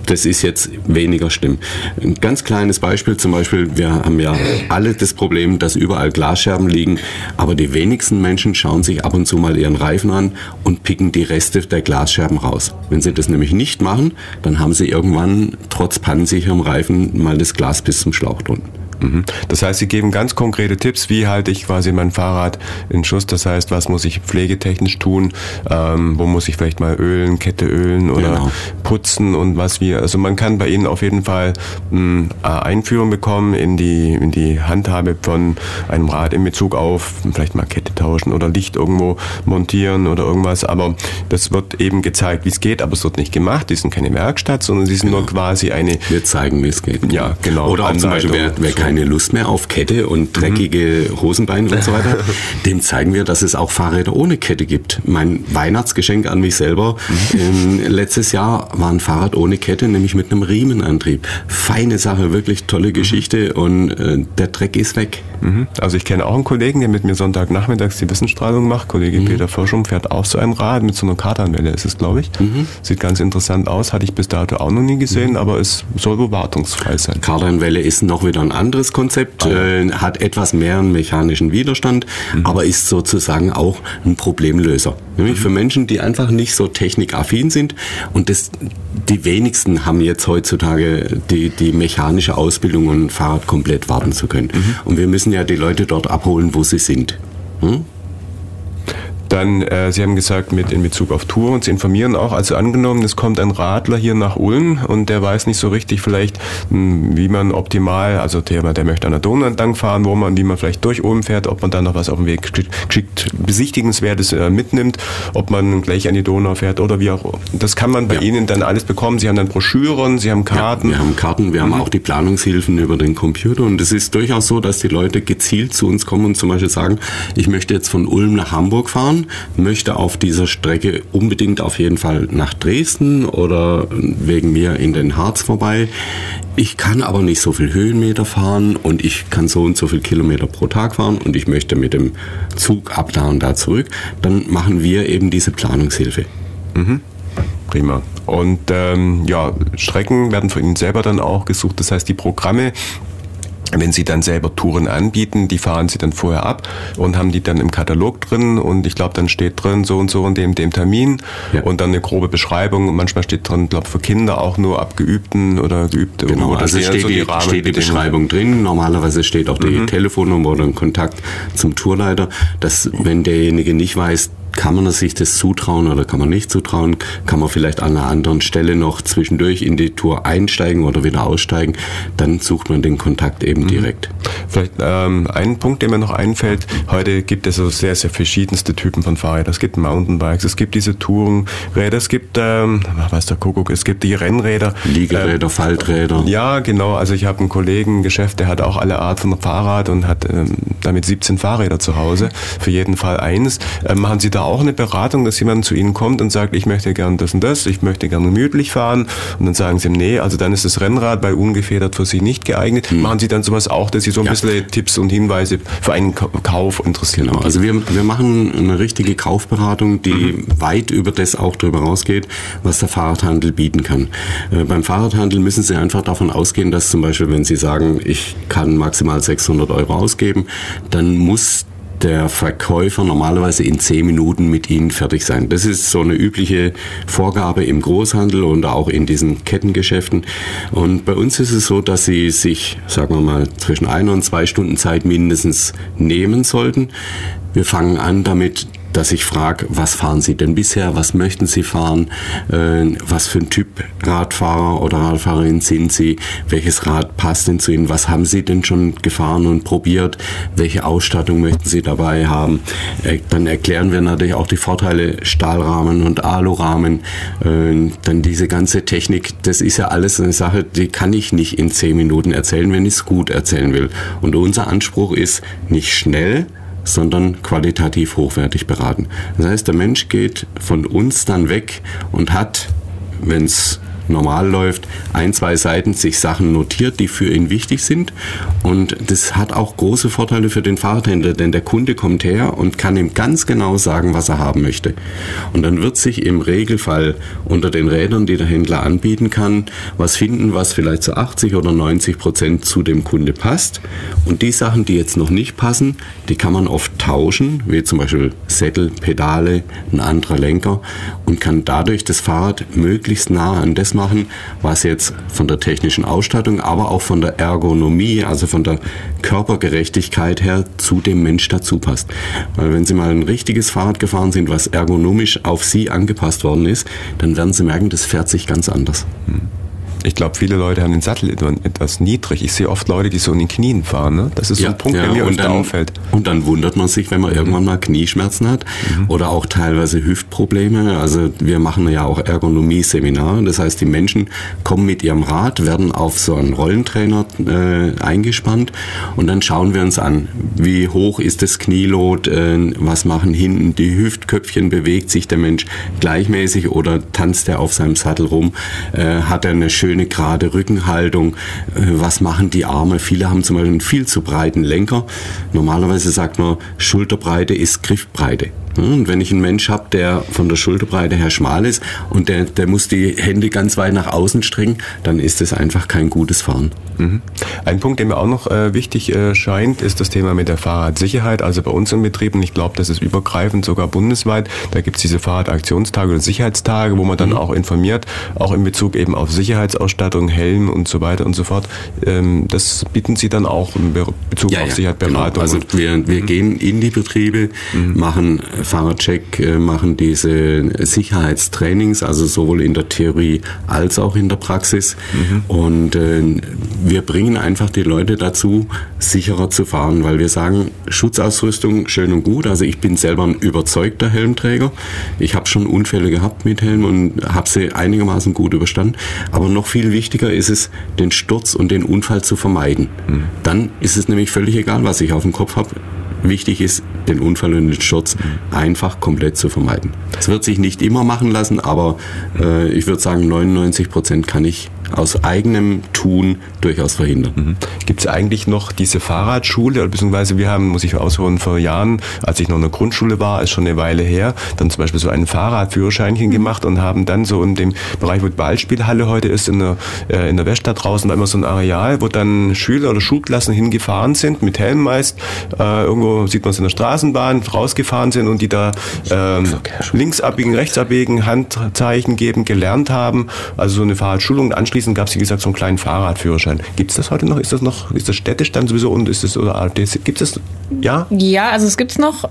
das ist jetzt weniger schlimm. Ein ganz kleines Beispiel, zum Beispiel, wir haben ja alle das Problem, dass überall Glasscherben liegen, aber die wenigsten Menschen schauen sich ab und zu mal ihren Reifen an und picken die Reste der Glasscherben raus. Wenn sie das nämlich nicht machen, dann haben sie irgendwann trotz pannensicherem Reifen mal das Glas bis zum Schlauch drunten. Das heißt, Sie geben ganz konkrete Tipps, wie halte ich quasi mein Fahrrad in Schuss, das heißt, was muss ich pflegetechnisch tun, wo muss ich vielleicht mal ölen, Kette ölen oder putzen und was wie. Also man kann bei Ihnen auf jeden Fall eine Einführung bekommen in die Handhabe von einem Rad in Bezug auf vielleicht mal Kette tauschen oder Licht irgendwo montieren oder irgendwas, aber das wird eben gezeigt, wie es geht, aber es wird nicht gemacht, die sind keine Werkstatt, sondern sie sind nur quasi eine... Wir zeigen, wie es geht. Ja, genau. Oder auch zum Beispiel, wer keine Lust mehr auf Kette und dreckige Hosenbeine und so weiter, dem zeigen wir, dass es auch Fahrräder ohne Kette gibt. Mein Weihnachtsgeschenk an mich selber letztes Jahr war ein Fahrrad ohne Kette, nämlich mit einem Riemenantrieb. Feine Sache, wirklich tolle Geschichte und der Dreck ist weg. Also ich kenne auch einen Kollegen, der mit mir Sonntagnachmittags die Wissensstrahlung macht. Kollege Peter Forschung fährt auch so ein Rad mit so einer Kardanwelle, ist es, glaube ich. Sieht ganz interessant aus, hatte ich bis dato auch noch nie gesehen, aber es soll wohl wartungsfrei sein. Kardanwelle ist noch wieder ein anderes Konzept, hat etwas mehr einen mechanischen Widerstand, aber ist sozusagen auch ein Problemlöser. Nämlich für Menschen, die einfach nicht so technikaffin sind und die wenigsten haben jetzt heutzutage die mechanische Ausbildung, um ein Fahrrad komplett warten zu können. Und wir müssen ja die Leute dort abholen, wo sie sind. Dann, Sie haben gesagt, in Bezug auf Touren zu informieren auch, also angenommen, es kommt ein Radler hier nach Ulm und der weiß nicht so richtig vielleicht, wie man optimal, also der möchte an der Donau entlang fahren, wie man vielleicht durch Ulm fährt, ob man dann noch was auf dem Weg geschickt Besichtigenswertes mitnimmt, ob man gleich an die Donau fährt oder wie auch. Das kann man bei Ihnen dann alles bekommen. Sie haben dann Broschüren, Sie haben Karten. Ja, wir haben Karten, wir haben auch die Planungshilfen über den Computer und es ist durchaus so, dass die Leute gezielt zu uns kommen und zum Beispiel sagen, ich möchte jetzt von Ulm nach Hamburg fahren, möchte auf dieser Strecke unbedingt auf jeden Fall nach Dresden oder wegen mir in den Harz vorbei. Ich kann aber nicht so viel Höhenmeter fahren und ich kann so und so viel Kilometer pro Tag fahren und ich möchte mit dem Zug ab da und da zurück. Dann machen wir eben diese Planungshilfe. Prima. Und Strecken werden von Ihnen selber dann auch gesucht. Das heißt, die Programme, wenn Sie dann selber Touren anbieten, die fahren Sie dann vorher ab und haben die dann im Katalog drin und ich glaube, dann steht drin so und so und dem Termin und dann eine grobe Beschreibung und manchmal steht drin, glaube für Kinder auch nur ab Geübten oder Geübte. Genau, also steht die Beschreibung drin, normalerweise steht auch die Telefonnummer oder ein Kontakt zum Tourleiter, dass wenn derjenige nicht weiß, kann man sich das zutrauen oder kann man nicht zutrauen? Kann man vielleicht an einer anderen Stelle noch zwischendurch in die Tour einsteigen oder wieder aussteigen? Dann sucht man den Kontakt eben direkt. Vielleicht ein Punkt, der mir noch einfällt. Heute gibt es so sehr, sehr verschiedenste Typen von Fahrrädern. Es gibt Mountainbikes, es gibt diese Tourenräder, es gibt, was der Kuckuck, es gibt die Rennräder. Liegeräder, Falträder. Ja, genau. Also ich habe einen Kollegen, ein Geschäft, der hat auch alle Art von Fahrrad und hat damit 17 Fahrräder zu Hause. Für jeden Fall eines. Machen Sie da auch eine Beratung, dass jemand zu Ihnen kommt und sagt, ich möchte gern das und das, ich möchte gern gemütlich fahren und dann sagen Sie ihm, nee, also dann ist das Rennrad bei ungefedert für Sie nicht geeignet. Machen Sie dann sowas auch, dass Sie so ein bisschen Tipps und Hinweise für einen Kauf interessieren? Genau, also wir machen eine richtige Kaufberatung, die weit über das auch drüber rausgeht, was der Fahrradhandel bieten kann. Beim Fahrradhandel müssen Sie einfach davon ausgehen, dass zum Beispiel, wenn Sie sagen, ich kann maximal 600 € ausgeben, dann muss der Verkäufer normalerweise in 10 Minuten mit Ihnen fertig sein. Das ist so eine übliche Vorgabe im Großhandel und auch in diesen Kettengeschäften. Und bei uns ist es so, dass Sie sich, sagen wir mal, zwischen 1 und 2 Stunden Zeit mindestens nehmen sollten. Wir fangen an damit, dass ich frage, was fahren Sie denn bisher, was möchten Sie fahren, was für ein Typ Radfahrer oder Radfahrerin sind Sie, welches Rad passt denn zu Ihnen, was haben Sie denn schon gefahren und probiert, welche Ausstattung möchten Sie dabei haben. Dann erklären wir natürlich auch die Vorteile Stahlrahmen und Alurahmen, dann diese ganze Technik, das ist ja alles eine Sache, die kann ich nicht in 10 Minuten erzählen, wenn ich es gut erzählen will. Und unser Anspruch ist nicht schnell, sondern qualitativ hochwertig beraten. Das heißt, der Mensch geht von uns dann weg und hat, wenn es normal läuft, 1-2 Seiten sich Sachen notiert, die für ihn wichtig sind. Und das hat auch große Vorteile für den Fahrradhändler, denn der Kunde kommt her und kann ihm ganz genau sagen, was er haben möchte. Und dann wird sich im Regelfall unter den Rädern, die der Händler anbieten kann, was finden, was vielleicht zu 80 oder 90% zu dem Kunde passt. Und die Sachen, die jetzt noch nicht passen, die kann man oft tauschen, wie zum Beispiel Sättel, Pedale, ein anderer Lenker, und kann dadurch das Fahrrad möglichst nah an das machen, was jetzt von der technischen Ausstattung, aber auch von der Ergonomie, also von der Körpergerechtigkeit her zu dem Mensch dazu passt. Weil wenn Sie mal ein richtiges Fahrrad gefahren sind, was ergonomisch auf Sie angepasst worden ist, dann werden Sie merken, das fährt sich ganz anders. Ich glaube, viele Leute haben den Sattel etwas niedrig. Ich sehe oft Leute, die so in den Knien fahren. Ne? Das ist so ein Punkt, der mir öfter auffällt. Und dann wundert man sich, wenn man irgendwann mal Knieschmerzen hat oder auch teilweise Hüftprobleme. Also wir machen ja auch Ergonomie-Seminare. Das heißt, die Menschen kommen mit ihrem Rad, werden auf so einen Rollentrainer eingespannt und dann schauen wir uns an, wie hoch ist das Knielot, was machen hinten die Hüftköpfchen, bewegt sich der Mensch gleichmäßig oder tanzt er auf seinem Sattel rum, hat er eine schöne gerade Rückenhaltung, was machen die Arme? Viele haben zum Beispiel einen viel zu breiten Lenker. Normalerweise sagt man, Schulterbreite ist Griffbreite. Und wenn ich einen Mensch habe, der von der Schulterbreite her schmal ist und der muss die Hände ganz weit nach außen strecken, dann ist das einfach kein gutes Fahren. Ein Punkt, der mir auch noch wichtig scheint, ist das Thema mit der Fahrradsicherheit. Also bei uns im Betrieb, und ich glaube, das ist übergreifend, sogar bundesweit, da gibt es diese Fahrradaktionstage oder Sicherheitstage, wo man dann auch informiert, auch in Bezug eben auf Sicherheitsausstattung, Helm und so weiter und so fort. Das bieten Sie dann auch in Bezug auf Sicherheit, Beratung? Genau. Also wir gehen in die Betriebe, machen Fahrradcheck, machen diese Sicherheitstrainings, also sowohl in der Theorie als auch in der Praxis. Und wir bringen einfach die Leute dazu, sicherer zu fahren, weil wir sagen, Schutzausrüstung schön und gut. Also ich bin selber ein überzeugter Helmträger. Ich habe schon Unfälle gehabt mit Helm und habe sie einigermaßen gut überstanden. Aber noch viel wichtiger ist es, den Sturz und den Unfall zu vermeiden. Dann ist es nämlich völlig egal, was ich auf dem Kopf habe. Wichtig ist, den Unfall und den Sturz einfach komplett zu vermeiden. Das wird sich nicht immer machen lassen, aber ich würde sagen, 99% kann ich aus eigenem Tun durchaus verhindern. Gibt es eigentlich noch diese Fahrradschule, oder beziehungsweise wir haben, muss ich ausholen, vor Jahren, als ich noch in der Grundschule war, ist schon eine Weile her, dann zum Beispiel so einen Fahrradführerscheinchen gemacht und haben dann so in dem Bereich, wo die Ballspielhalle heute ist, in der Weststadt draußen, war immer so ein Areal, wo dann Schüler oder Schulklassen hingefahren sind, mit Helm meist, irgendwo sieht man es in der Straßenbahn, rausgefahren sind und die da links abbiegen, rechts abbiegen, Handzeichen geben, gelernt haben, also so eine Fahrradschulung. Anschließend gab es, wie gesagt, so einen kleinen Fahrradführerschein. Gibt es das heute noch? Ist das städtisch dann sowieso und ist es oder AfD? Gibt es das? Ja? Ja, also es gibt's noch.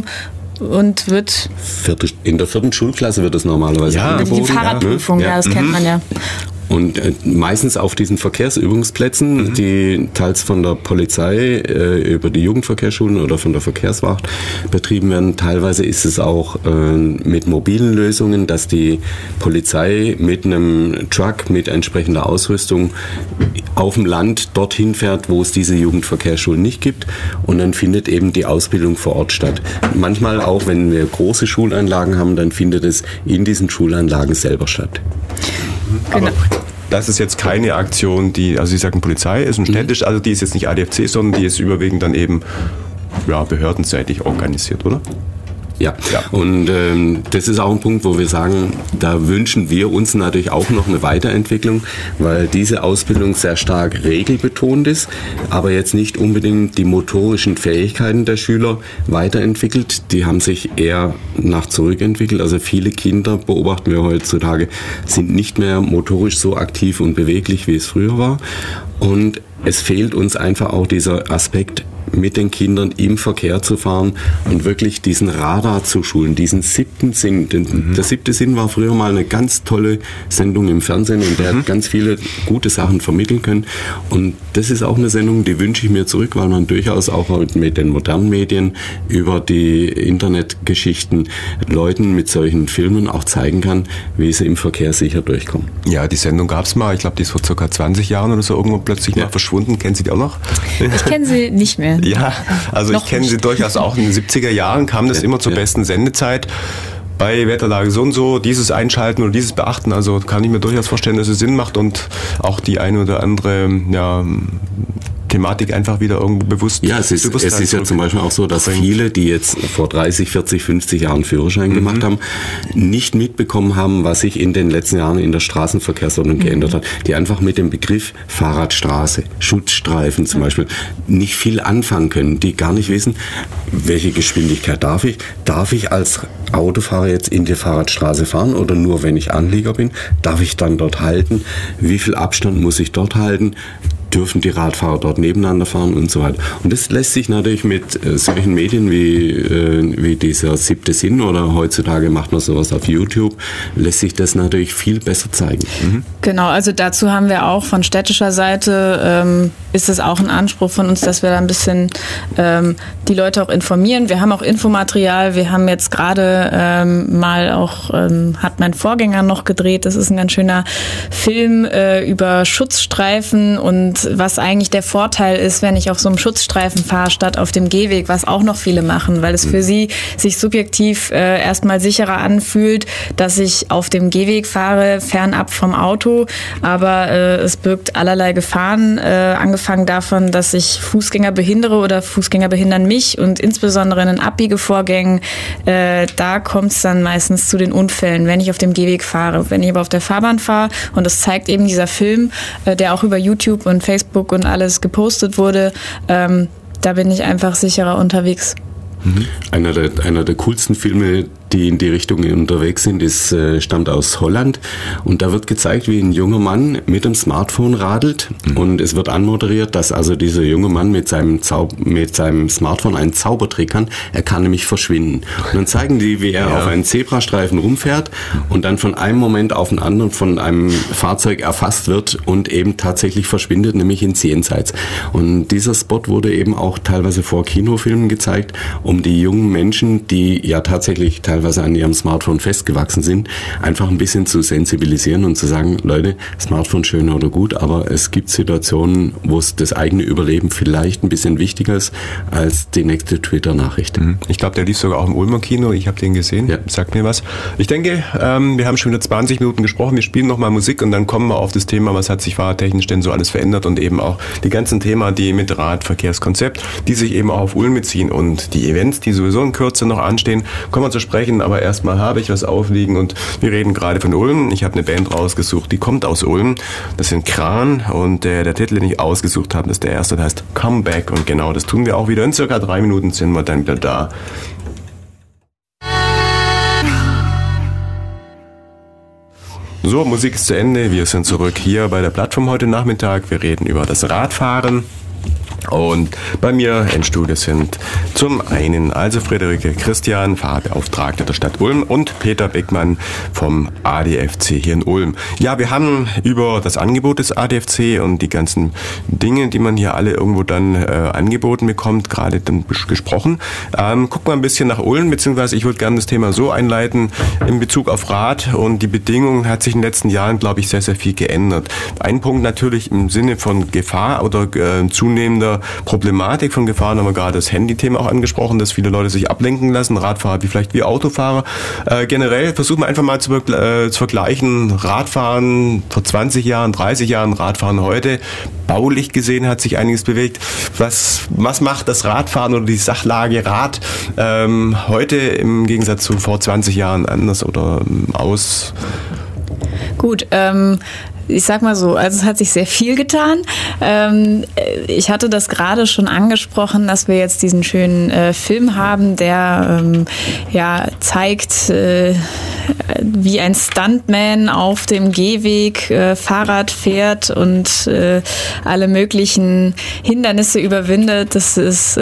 Und wird... In der 4. Schulklasse wird das normalerweise angeboten. Die Fahrradprüfung, das kennt man ja. Und meistens auf diesen Verkehrsübungsplätzen, die teils von der Polizei über die Jugendverkehrsschulen oder von der Verkehrswacht betrieben werden. Teilweise ist es auch mit mobilen Lösungen, dass die Polizei mit einem Truck mit entsprechender Ausrüstung auf dem Land dorthin fährt, wo es diese Jugendverkehrsschulen nicht gibt. Und dann findet eben die Ausbildung vor Ort statt. Manchmal auch, wenn wir große Schulanlagen haben, dann findet es in diesen Schulanlagen selber statt. Aber das ist jetzt keine Aktion, also Sie sagen Polizei ist ein städtisch, also die ist jetzt nicht ADFC, sondern die ist überwiegend dann eben behördenseitig organisiert, oder? Ja. Und das ist auch ein Punkt, wo wir sagen, da wünschen wir uns natürlich auch noch eine Weiterentwicklung, weil diese Ausbildung sehr stark regelbetont ist, aber jetzt nicht unbedingt die motorischen Fähigkeiten der Schüler weiterentwickelt. Die haben sich eher nach zurückentwickelt. Also viele Kinder, beobachten wir heutzutage, sind nicht mehr motorisch so aktiv und beweglich, wie es früher war. Und es fehlt uns einfach auch dieser Aspekt, mit den Kindern im Verkehr zu fahren und wirklich diesen Radar zu schulen, diesen 7. Sinn. Der 7. Sinn war früher mal eine ganz tolle Sendung im Fernsehen und der hat ganz viele gute Sachen vermitteln können. Und das ist auch eine Sendung, die wünsche ich mir zurück, weil man durchaus auch mit den modernen Medien über die Internetgeschichten Leuten mit solchen Filmen auch zeigen kann, wie sie im Verkehr sicher durchkommen. Ja, die Sendung gab es mal, ich glaube, die ist vor ca. 20 Jahren oder so irgendwo plötzlich mal verschwunden. Kennen Sie die auch noch? Ich kenne sie nicht mehr. Ja, also ich kenne sie durchaus auch. In den 70er Jahren kam das immer zur besten Sendezeit. bei Wetterlage so und so dieses einschalten oder dieses beachten. Also kann ich mir durchaus vorstellen, dass es Sinn macht und auch die eine oder andere Thematik einfach wieder irgendwo bewusst. Ja, es ist ja zum Beispiel auch so, dass viele, die jetzt vor 30, 40, 50 Jahren Führerschein gemacht haben, nicht mitbekommen haben, was sich in den letzten Jahren in der Straßenverkehrsordnung geändert hat. Die einfach mit dem Begriff Fahrradstraße, Schutzstreifen zum Beispiel nicht viel anfangen können, die gar nicht wissen, welche Geschwindigkeit darf ich. Darf ich als Autofahrer jetzt in die Fahrradstraße fahren oder nur wenn ich Anlieger bin? Darf ich dann dort halten? Wie viel Abstand muss ich dort halten? Dürfen die Radfahrer dort nebeneinander fahren und so weiter. Und das lässt sich natürlich mit solchen Medien wie dieser 7. Sinn oder heutzutage macht man sowas auf YouTube, lässt sich das natürlich viel besser zeigen. Genau, also dazu haben wir auch von städtischer Seite, ist es auch ein Anspruch von uns, dass wir da ein bisschen die Leute auch informieren. Wir haben auch Infomaterial, wir haben jetzt gerade mal auch, hat mein Vorgänger noch gedreht, das ist ein ganz schöner Film über Schutzstreifen und was eigentlich der Vorteil ist, wenn ich auf so einem Schutzstreifen fahre, statt auf dem Gehweg, was auch noch viele machen, weil es für sie sich subjektiv erstmal sicherer anfühlt, dass ich auf dem Gehweg fahre, fernab vom Auto, aber es birgt allerlei Gefahren, angefangen davon, dass ich Fußgänger behindere oder Fußgänger behindern mich und insbesondere in den Abbiegevorgängen, da kommt es dann meistens zu den Unfällen, wenn ich auf dem Gehweg fahre. Wenn ich aber auf der Fahrbahn fahre, und das zeigt eben dieser Film, der auch über YouTube und Facebook und alles gepostet wurde, da bin ich einfach sicherer unterwegs. Einer der coolsten Filme, die in die Richtung unterwegs sind, stammt aus Holland und da wird gezeigt, wie ein junger Mann mit dem Smartphone radelt und es wird anmoderiert, dass also dieser junge Mann mit seinem Smartphone einen Zaubertrick kann. Er kann nämlich verschwinden. Und dann zeigen die, wie er auf einen Zebrastreifen rumfährt und dann von einem Moment auf den anderen von einem Fahrzeug erfasst wird und eben tatsächlich verschwindet, nämlich ins Jenseits. Und dieser Spot wurde eben auch teilweise vor Kinofilmen gezeigt, um die jungen Menschen, die ja tatsächlich teilweise an ihrem Smartphone festgewachsen sind, einfach ein bisschen zu sensibilisieren und zu sagen, Leute, Smartphone schön oder gut, aber es gibt Situationen, wo es das eigene Überleben vielleicht ein bisschen wichtiger ist als die nächste Twitter-Nachricht. Ich glaube, der lief sogar auch im Ulmer Kino, ich habe den gesehen, sagt mir was. Ich denke, wir haben schon wieder 20 Minuten gesprochen, wir spielen nochmal Musik und dann kommen wir auf das Thema, was hat sich fahrradtechnisch denn so alles verändert und eben auch die ganzen Themen, die mit Radverkehrskonzept, die sich eben auch auf Ulm beziehen und die Events, die sowieso in Kürze noch anstehen, kommen wir zu sprechen, aber erstmal habe ich was aufliegen und wir reden gerade von Ulm. Ich habe eine Band rausgesucht, die kommt aus Ulm. Das sind Kran und der Titel, den ich ausgesucht habe, ist der erste, der heißt Comeback und genau das tun wir auch wieder. In circa 3 Minuten sind wir dann wieder da. So, Musik ist zu Ende. Wir sind zurück hier bei der Plattform heute Nachmittag. Wir reden über das Radfahren. Und bei mir im Studio sind zum einen also Friederike Christian, Fahrbeauftragte der Stadt Ulm und Peter Beckmann vom ADFC hier in Ulm. Ja, wir haben über das Angebot des ADFC und die ganzen Dinge, die man hier alle irgendwo dann angeboten bekommt, gerade dann gesprochen. Gucken wir ein bisschen nach Ulm, beziehungsweise ich würde gerne das Thema so einleiten in Bezug auf Rad und die Bedingungen hat sich in den letzten Jahren, glaube ich, sehr, sehr viel geändert. Ein Punkt natürlich im Sinne von Gefahr oder zunehmender Problematik von Gefahren haben wir gerade das Handy-Thema auch angesprochen, dass viele Leute sich ablenken lassen, Radfahrer wie vielleicht wie Autofahrer. Generell versuchen wir einfach mal zu vergleichen, Radfahren vor 20 Jahren, 30 Jahren, Radfahren heute. Baulich gesehen hat sich einiges bewegt. Was macht das Radfahren oder die Sachlage Rad heute im Gegensatz zu vor 20 Jahren anders oder aus? Gut, ich sag mal so, also es hat sich sehr viel getan. Ich hatte das gerade schon angesprochen, dass wir jetzt diesen schönen Film haben, der zeigt, wie ein Stuntman auf dem Gehweg Fahrrad fährt und alle möglichen Hindernisse überwindet. Das ist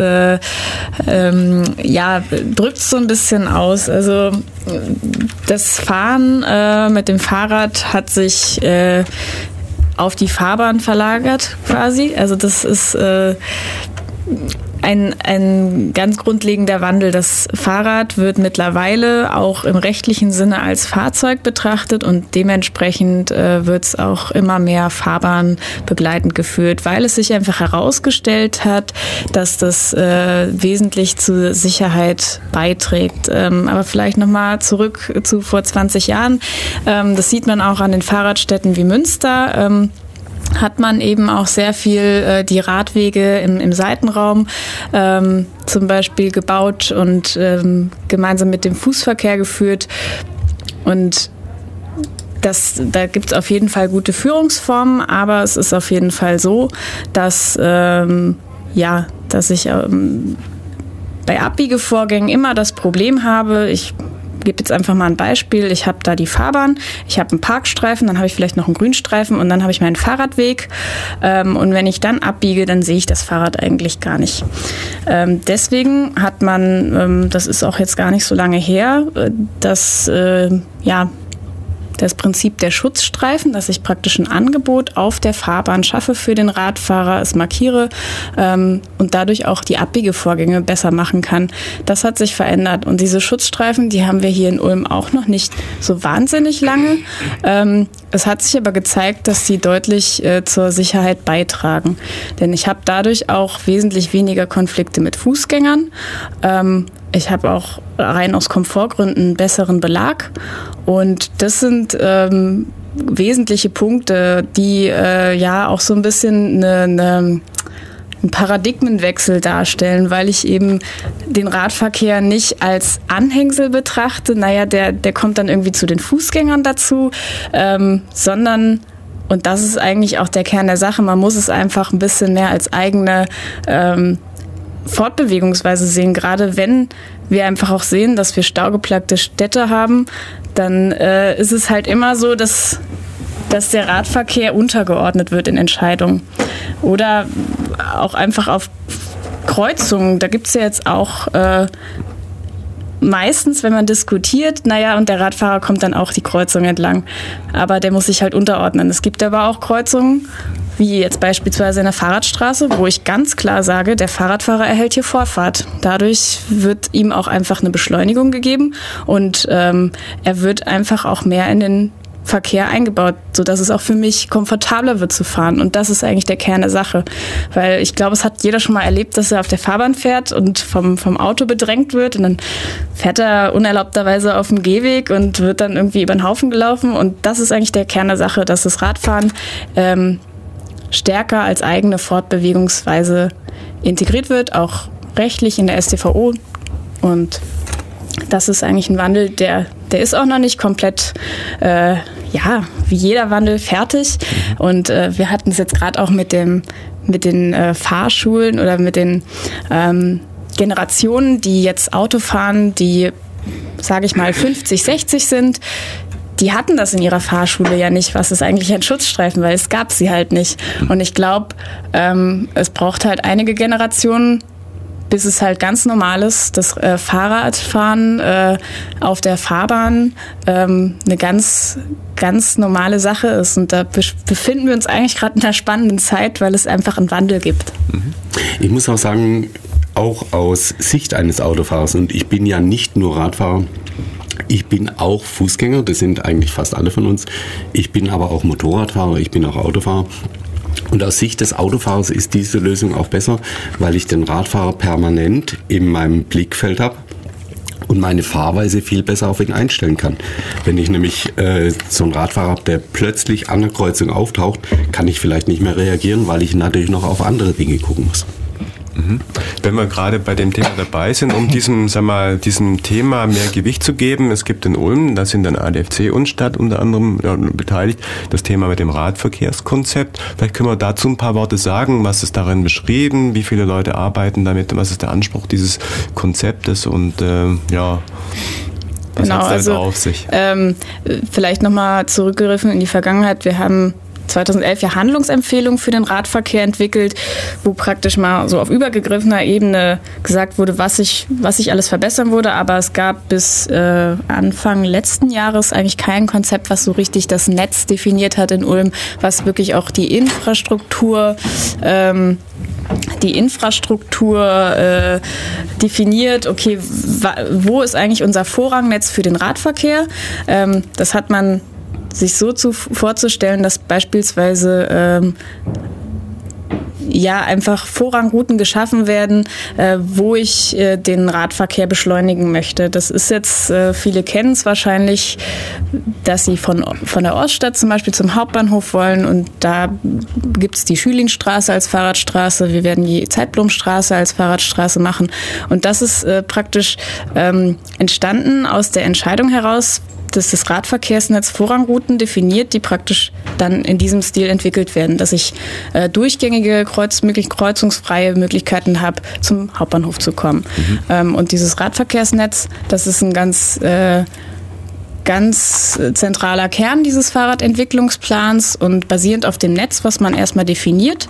drückt so ein bisschen aus. Also das Fahren mit dem Fahrrad hat sich auf die Fahrbahn verlagert quasi. Also das ist ein ganz grundlegender Wandel. Das Fahrrad wird mittlerweile auch im rechtlichen Sinne als Fahrzeug betrachtet und dementsprechend wird es auch immer mehr fahrbahn begleitend geführt, weil es sich einfach herausgestellt hat, dass das wesentlich zur Sicherheit beiträgt. Aber vielleicht nochmal zurück zu vor 20 Jahren. Das sieht man auch an den Fahrradstädten wie Münster. Hat man eben auch sehr viel die Radwege im Seitenraum zum Beispiel gebaut und gemeinsam mit dem Fußverkehr geführt. Und da gibt es auf jeden Fall gute Führungsformen, aber es ist auf jeden Fall so, dass ich bei Abbiegevorgängen immer das Problem habe, ich gebe jetzt einfach mal ein Beispiel. Ich habe da die Fahrbahn, ich habe einen Parkstreifen, dann habe ich vielleicht noch einen Grünstreifen und dann habe ich meinen Fahrradweg. Und wenn ich dann abbiege, dann sehe ich das Fahrrad eigentlich gar nicht. Deswegen hat man, das ist auch jetzt gar nicht so lange her, das Prinzip der Schutzstreifen, dass ich praktisch ein Angebot auf der Fahrbahn schaffe für den Radfahrer, es markiere und dadurch auch die Abbiegevorgänge besser machen kann. Das hat sich verändert und diese Schutzstreifen, die haben wir hier in Ulm auch noch nicht so wahnsinnig lange. Es hat sich aber gezeigt, dass sie deutlich zur Sicherheit beitragen, denn ich habe dadurch auch wesentlich weniger Konflikte mit Fußgängern. Ich habe auch rein aus Komfortgründen einen besseren Belag und das sind wesentliche Punkte, die auch so ein bisschen einen Paradigmenwechsel darstellen, weil ich eben den Radverkehr nicht als Anhängsel betrachte, der kommt dann irgendwie zu den Fußgängern dazu, sondern, und das ist eigentlich auch der Kern der Sache, man muss es einfach ein bisschen mehr als eigene Fortbewegungsweise sehen, gerade wenn wir einfach auch sehen, dass wir staugeplagte Städte haben, dann ist es halt immer so, dass der Radverkehr untergeordnet wird in Entscheidungen. Oder auch einfach auf Kreuzungen, da gibt es ja jetzt auch meistens, wenn man diskutiert, und der Radfahrer kommt dann auch die Kreuzung entlang, aber der muss sich halt unterordnen. Es gibt aber auch Kreuzungen, wie jetzt beispielsweise in der Fahrradstraße, wo ich ganz klar sage, der Fahrradfahrer erhält hier Vorfahrt. Dadurch wird ihm auch einfach eine Beschleunigung gegeben und er wird einfach auch mehr in den Verkehr eingebaut, sodass es auch für mich komfortabler wird zu fahren. Und das ist eigentlich der Kern der Sache. Weil ich glaube, es hat jeder schon mal erlebt, dass er auf der Fahrbahn fährt und vom Auto bedrängt wird und dann fährt er unerlaubterweise auf dem Gehweg und wird dann irgendwie über den Haufen gelaufen. Und das ist eigentlich der Kern der Sache, dass das Radfahren stärker als eigene Fortbewegungsweise integriert wird, auch rechtlich in der StVO. Und das ist eigentlich ein Wandel, der ist auch noch nicht komplett, wie jeder Wandel fertig. Und wir hatten es jetzt gerade auch mit den Fahrschulen oder mit den Generationen, die jetzt Auto fahren, die, sage ich mal, 50, 60 sind. Die hatten das in ihrer Fahrschule ja nicht, was ist eigentlich ein Schutzstreifen, weil es gab sie halt nicht. Und ich glaube, es braucht halt einige Generationen, bis es halt ganz normal ist, dass Fahrradfahren auf der Fahrbahn eine ganz, ganz normale Sache ist. Und da befinden wir uns eigentlich gerade in einer spannenden Zeit, weil es einfach einen Wandel gibt. Ich muss auch sagen, auch aus Sicht eines Autofahrers, und ich bin ja nicht nur Radfahrer, ich bin auch Fußgänger, das sind eigentlich fast alle von uns. Ich bin aber auch Motorradfahrer, ich bin auch Autofahrer. Und aus Sicht des Autofahrers ist diese Lösung auch besser, weil ich den Radfahrer permanent in meinem Blickfeld habe und meine Fahrweise viel besser auf ihn einstellen kann. Wenn ich nämlich so einen Radfahrer habe, der plötzlich an der Kreuzung auftaucht, kann ich vielleicht nicht mehr reagieren, weil ich natürlich noch auf andere Dinge gucken muss. Wenn wir gerade bei dem Thema dabei sind, um diesem Thema mehr Gewicht zu geben, es gibt in Ulm, da sind dann ADFC und Stadt unter anderem beteiligt, das Thema mit dem Radverkehrskonzept. Vielleicht können wir dazu ein paar Worte sagen, was ist darin beschrieben, wie viele Leute arbeiten damit, was ist der Anspruch dieses Konzeptes und was hat es auf sich? Vielleicht nochmal zurückgegriffen in die Vergangenheit. Wir haben 2011 ja Handlungsempfehlungen für den Radverkehr entwickelt, wo praktisch mal so auf übergegriffener Ebene gesagt wurde, was sich alles verbessern würde. Aber es gab bis Anfang letzten Jahres eigentlich kein Konzept, was so richtig das Netz definiert hat in Ulm, was wirklich auch die Infrastruktur die Infrastruktur definiert, okay, wo ist eigentlich unser Vorrangnetz für den Radverkehr? Das hat man sich so vorzustellen, dass beispielsweise einfach Vorrangrouten geschaffen werden, wo ich den Radverkehr beschleunigen möchte. Das ist jetzt, viele kennen es wahrscheinlich, dass sie von der Oststadt zum Beispiel zum Hauptbahnhof wollen und da gibt es die Schülinstraße als Fahrradstraße, wir werden die Zeitblomstraße als Fahrradstraße machen und das ist praktisch entstanden aus der Entscheidung heraus, dass das Radverkehrsnetz Vorrangrouten definiert, die praktisch dann in diesem Stil entwickelt werden, dass ich durchgängige, kreuzungsfreie Möglichkeiten habe, zum Hauptbahnhof zu kommen. Und dieses Radverkehrsnetz, das ist ein ganz zentraler Kern dieses Fahrradentwicklungsplans und basierend auf dem Netz, was man erstmal definiert,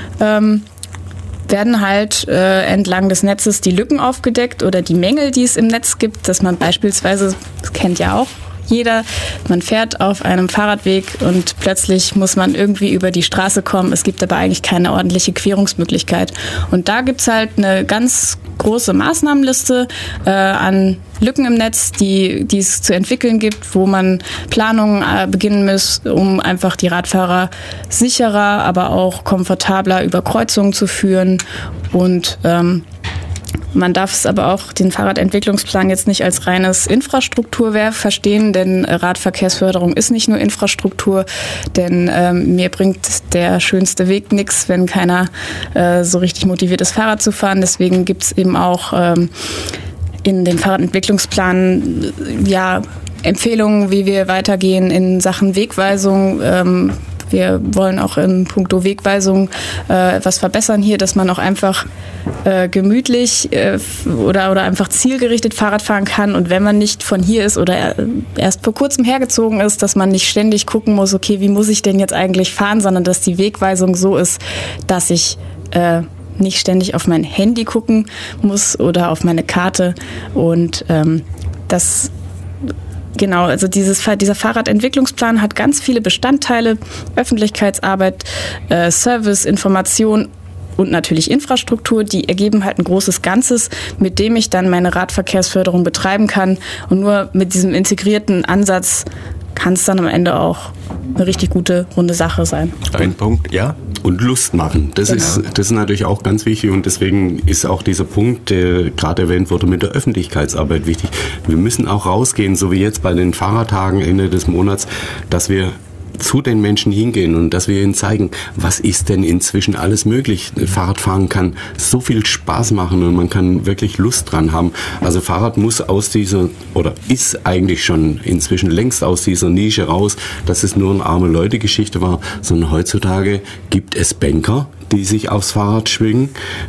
werden halt entlang des Netzes die Lücken aufgedeckt oder die Mängel, die es im Netz gibt, dass man beispielsweise, das kennt ja auch jeder, man fährt auf einem Fahrradweg und plötzlich muss man irgendwie über die Straße kommen. Es gibt aber eigentlich keine ordentliche Querungsmöglichkeit. Und da gibt's halt eine ganz große Maßnahmenliste an Lücken im Netz, die es zu entwickeln gibt, wo man Planungen beginnen muss, um einfach die Radfahrer sicherer, aber auch komfortabler über Kreuzungen zu führen und man darf es aber auch, den Fahrradentwicklungsplan jetzt nicht als reines Infrastrukturwerk verstehen, denn Radverkehrsförderung ist nicht nur Infrastruktur, denn mir bringt der schönste Weg nichts, wenn keiner so richtig motiviert ist, Fahrrad zu fahren. Deswegen gibt es eben auch in dem Fahrradentwicklungsplan Empfehlungen, wie wir weitergehen in Sachen Wegweisung. Wir wollen auch in puncto Wegweisung etwas verbessern hier, dass man auch einfach gemütlich oder einfach zielgerichtet Fahrrad fahren kann. Und wenn man nicht von hier ist oder erst vor kurzem hergezogen ist, dass man nicht ständig gucken muss, okay, wie muss ich denn jetzt eigentlich fahren, sondern dass die Wegweisung so ist, dass ich nicht ständig auf mein Handy gucken muss oder auf meine Karte. Und das Genau, also dieser Fahrradentwicklungsplan hat ganz viele Bestandteile, Öffentlichkeitsarbeit, Service, Information und natürlich Infrastruktur, die ergeben halt ein großes Ganzes, mit dem ich dann meine Radverkehrsförderung betreiben kann. Und nur mit diesem integrierten Ansatz kann es dann am Ende auch eine richtig gute, runde Sache sein. Ein Punkt, ja. Und Lust machen. Das ist natürlich auch ganz wichtig und deswegen ist auch dieser Punkt, der gerade erwähnt wurde, mit der Öffentlichkeitsarbeit wichtig. Wir müssen auch rausgehen, so wie jetzt bei den Fahrradtagen Ende des Monats, dass wir zu den Menschen hingehen und dass wir ihnen zeigen, was ist denn inzwischen alles möglich. Fahrradfahren kann so viel Spaß machen und man kann wirklich Lust dran haben. Also Fahrrad muss ist eigentlich schon inzwischen längst aus dieser Nische raus, dass es nur eine arme Leute-Geschichte war, sondern heutzutage gibt es Banker, die sich aufs Fahrrad schwingen.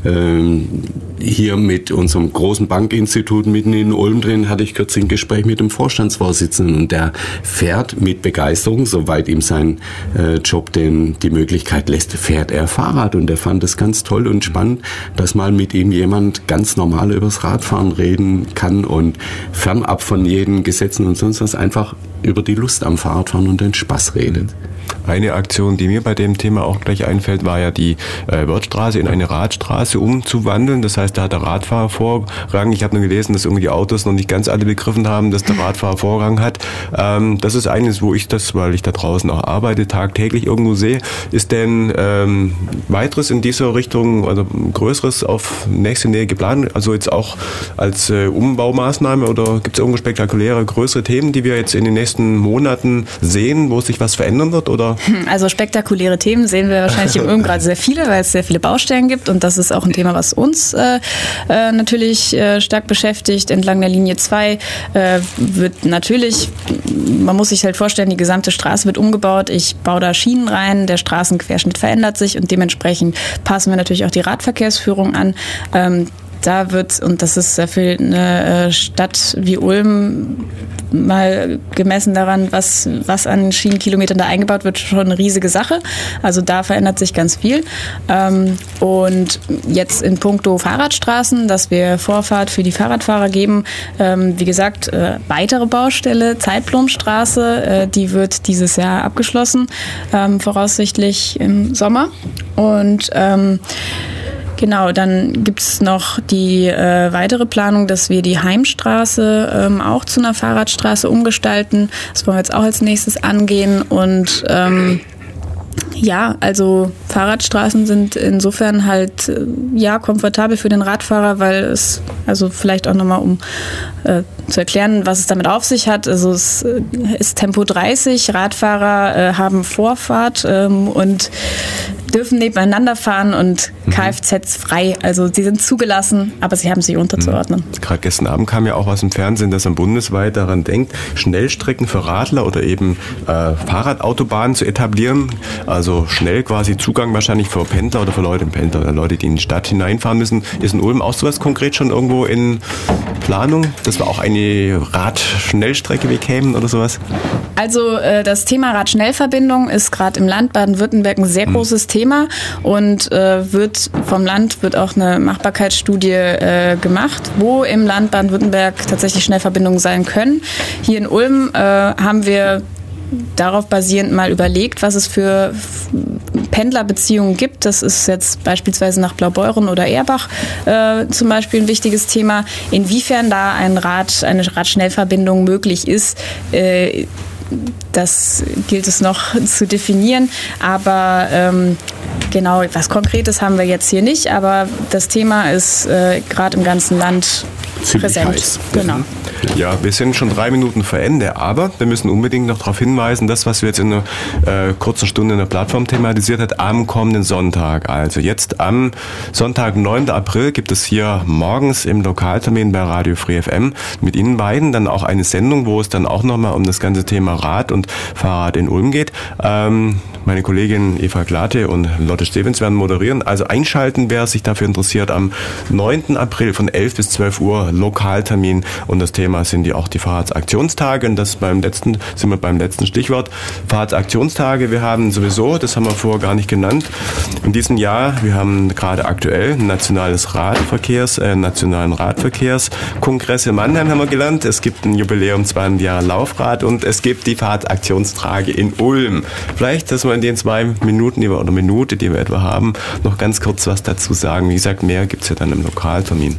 Hier mit unserem großen Bankinstitut mitten in Ulm drin hatte ich kürzlich ein Gespräch mit dem Vorstandsvorsitzenden und der fährt mit Begeisterung, soweit ihm sein Job denn die Möglichkeit lässt, fährt er Fahrrad und er fand es ganz toll und spannend, dass mal mit ihm jemand ganz normal übers Radfahren reden kann und fernab von jeden Gesetzen und sonst was einfach über die Lust am Fahrradfahren und den Spaß redet. Eine Aktion, die mir bei dem Thema auch gleich einfällt, war ja die Wörthstraße in eine Radstraße umzuwandeln. Das heißt, da hat der Radfahrer Vorrang. Ich habe nur gelesen, dass irgendwie die Autos noch nicht ganz alle begriffen haben, dass der Radfahrer Vorrang hat. Das ist eines, wo ich das, weil ich da draußen auch arbeite, tagtäglich irgendwo sehe. Ist denn weiteres in dieser Richtung, also Größeres auf nächste Nähe geplant? Also jetzt auch als Umbaumaßnahme oder gibt es irgendwo spektakuläre, größere Themen, die wir jetzt in den nächsten Monaten sehen, wo sich was verändern wird? Oder? Also spektakuläre Themen sehen wir wahrscheinlich im Ulm gerade sehr viele, weil es sehr viele Baustellen gibt und das ist auch ein Thema, was uns natürlich stark beschäftigt. Entlang der Linie 2 wird natürlich, man muss sich halt vorstellen, die gesamte Straße wird umgebaut. Ich baue da Schienen rein, der Straßenquerschnitt verändert sich und dementsprechend passen wir natürlich auch die Radverkehrsführung an. Da wird, und das ist für eine Stadt wie Ulm mal gemessen daran, was an Schienenkilometern da eingebaut wird, schon eine riesige Sache. Also da verändert sich ganz viel. Und jetzt in puncto Fahrradstraßen, dass wir Vorfahrt für die Fahrradfahrer geben, wie gesagt, weitere Baustelle, Zeitblomstraße, die wird dieses Jahr abgeschlossen, voraussichtlich im Sommer. Und Genau, dann gibt es noch die weitere Planung, dass wir die Heimstraße auch zu einer Fahrradstraße umgestalten. Das wollen wir jetzt auch als nächstes angehen. Und ja, also Fahrradstraßen sind insofern halt komfortabel für den Radfahrer, weil es, also vielleicht auch nochmal zu erklären, was es damit auf sich hat. Also es ist Tempo 30, Radfahrer haben Vorfahrt und dürfen nebeneinander fahren und Kfz frei. Also sie sind zugelassen, aber sie haben sich unterzuordnen. Gerade gestern Abend kam ja auch was im Fernsehen, dass man bundesweit daran denkt, Schnellstrecken für Radler oder eben Fahrradautobahnen zu etablieren. Also schnell quasi Zugang wahrscheinlich für Pendler oder für Leute, die in die Stadt hineinfahren müssen. Ist in Ulm auch sowas konkret schon irgendwo in Planung, dass wir auch eine Radschnellstrecke bekämen oder sowas? Also das Thema Radschnellverbindung ist gerade im Land Baden-Württemberg ein sehr großes Thema und vom Land wird auch eine Machbarkeitsstudie gemacht, wo im Land Baden-Württemberg tatsächlich Schnellverbindungen sein können. Hier in Ulm haben wir darauf basierend mal überlegt, was es für Pendlerbeziehungen gibt. Das ist jetzt beispielsweise nach Blaubeuren oder Erbach zum Beispiel ein wichtiges Thema. Inwiefern da eine Radschnellverbindung möglich ist, das gilt es noch zu definieren, aber genau, was Konkretes haben wir jetzt hier nicht, aber das Thema ist gerade im ganzen Land präsent. Heiß. Genau. Ja, wir sind schon 3 Minuten vor Ende, aber wir müssen unbedingt noch darauf hinweisen, das, was wir jetzt in einer kurzen Stunde in der Plattform thematisiert hat, am kommenden Sonntag. Also jetzt am Sonntag, 9. April, gibt es hier morgens im Lokaltermin bei Radio Free FM mit Ihnen beiden dann auch eine Sendung, wo es dann auch nochmal um das ganze Thema Rad und Fahrrad in Ulm geht. Meine Kollegin Eva Glate und Lotte Stevens werden moderieren. Also einschalten, wer sich dafür interessiert, am 9. April von 11 bis 12 Uhr Lokaltermin. Und das Thema sind auch die Fahrradsaktionstage. Und sind wir beim letzten Stichwort. Fahrradsaktionstage. Wir haben sowieso, das haben wir vorher gar nicht genannt, in diesem Jahr, wir haben gerade aktuell ein nationalen Radverkehrskongress in Mannheim, haben wir gelernt. Es gibt ein Jubiläum 200 Jahre Laufrad und es gibt die Fahrradsaktionstage in Ulm. Vielleicht, dass wir in den 2 Minuten die wir etwa haben, noch ganz kurz was dazu sagen. Wie gesagt, mehr gibt es ja dann im Lokaltermin.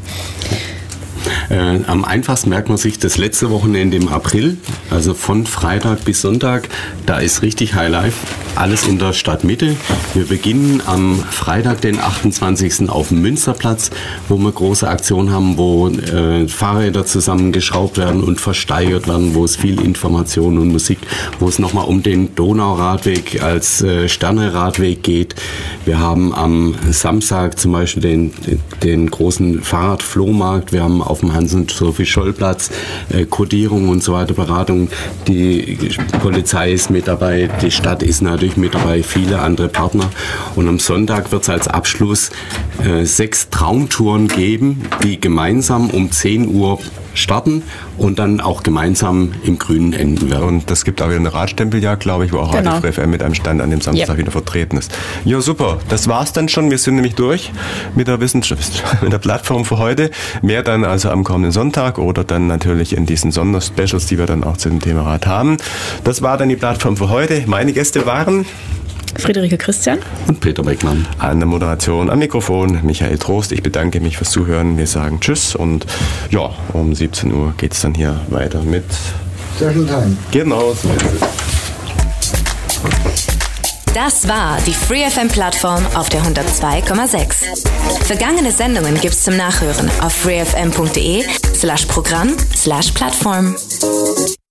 Am einfachsten merkt man sich das letzte Wochenende im April, also von Freitag bis Sonntag. Da ist richtig Highlife, alles in der Stadtmitte. Wir beginnen am Freitag, den 28. auf dem Münsterplatz, wo wir große Aktionen haben, wo Fahrräder zusammengeschraubt werden und versteigert werden, wo es viel Information und Musik, wo es nochmal um den Donauradweg als Sterneradweg geht. Wir haben am Samstag zum Beispiel den großen Fahrradflohmarkt. Wir haben auf dem Hans-und-Sophie-Scholl-Platz Kodierung und so weiter, Beratung. Die Polizei ist mit dabei, die Stadt ist natürlich mit dabei, viele andere Partner. Und am Sonntag wird es als Abschluss 6 Traumtouren geben, die gemeinsam um 10 Uhr starten und dann auch gemeinsam im Grünen enden werden. Und das gibt auch wieder eine Radstempeljagd, glaube ich, wo auch Radio Free FM mit einem Stand an dem Samstag wieder vertreten ist. Ja, super. Das war's dann schon. Wir sind nämlich durch mit der mit der Plattform für heute. Mehr dann also am kommenden Sonntag oder dann natürlich in diesen Sonderspecials, die wir dann auch zu dem Thema Rad haben. Das war dann die Plattform für heute. Meine Gäste waren Friederike Christian und Peter Beckmann. An der Moderation, am Mikrofon Michael Trost. Ich bedanke mich fürs Zuhören. Wir sagen Tschüss und ja, um 17 Uhr geht es dann hier weiter mit Special Time. Genau, so ist es. Das war die Free FM Plattform auf der 102,6. Vergangene Sendungen gibt's zum Nachhören auf freefm.de/Programm/Plattform.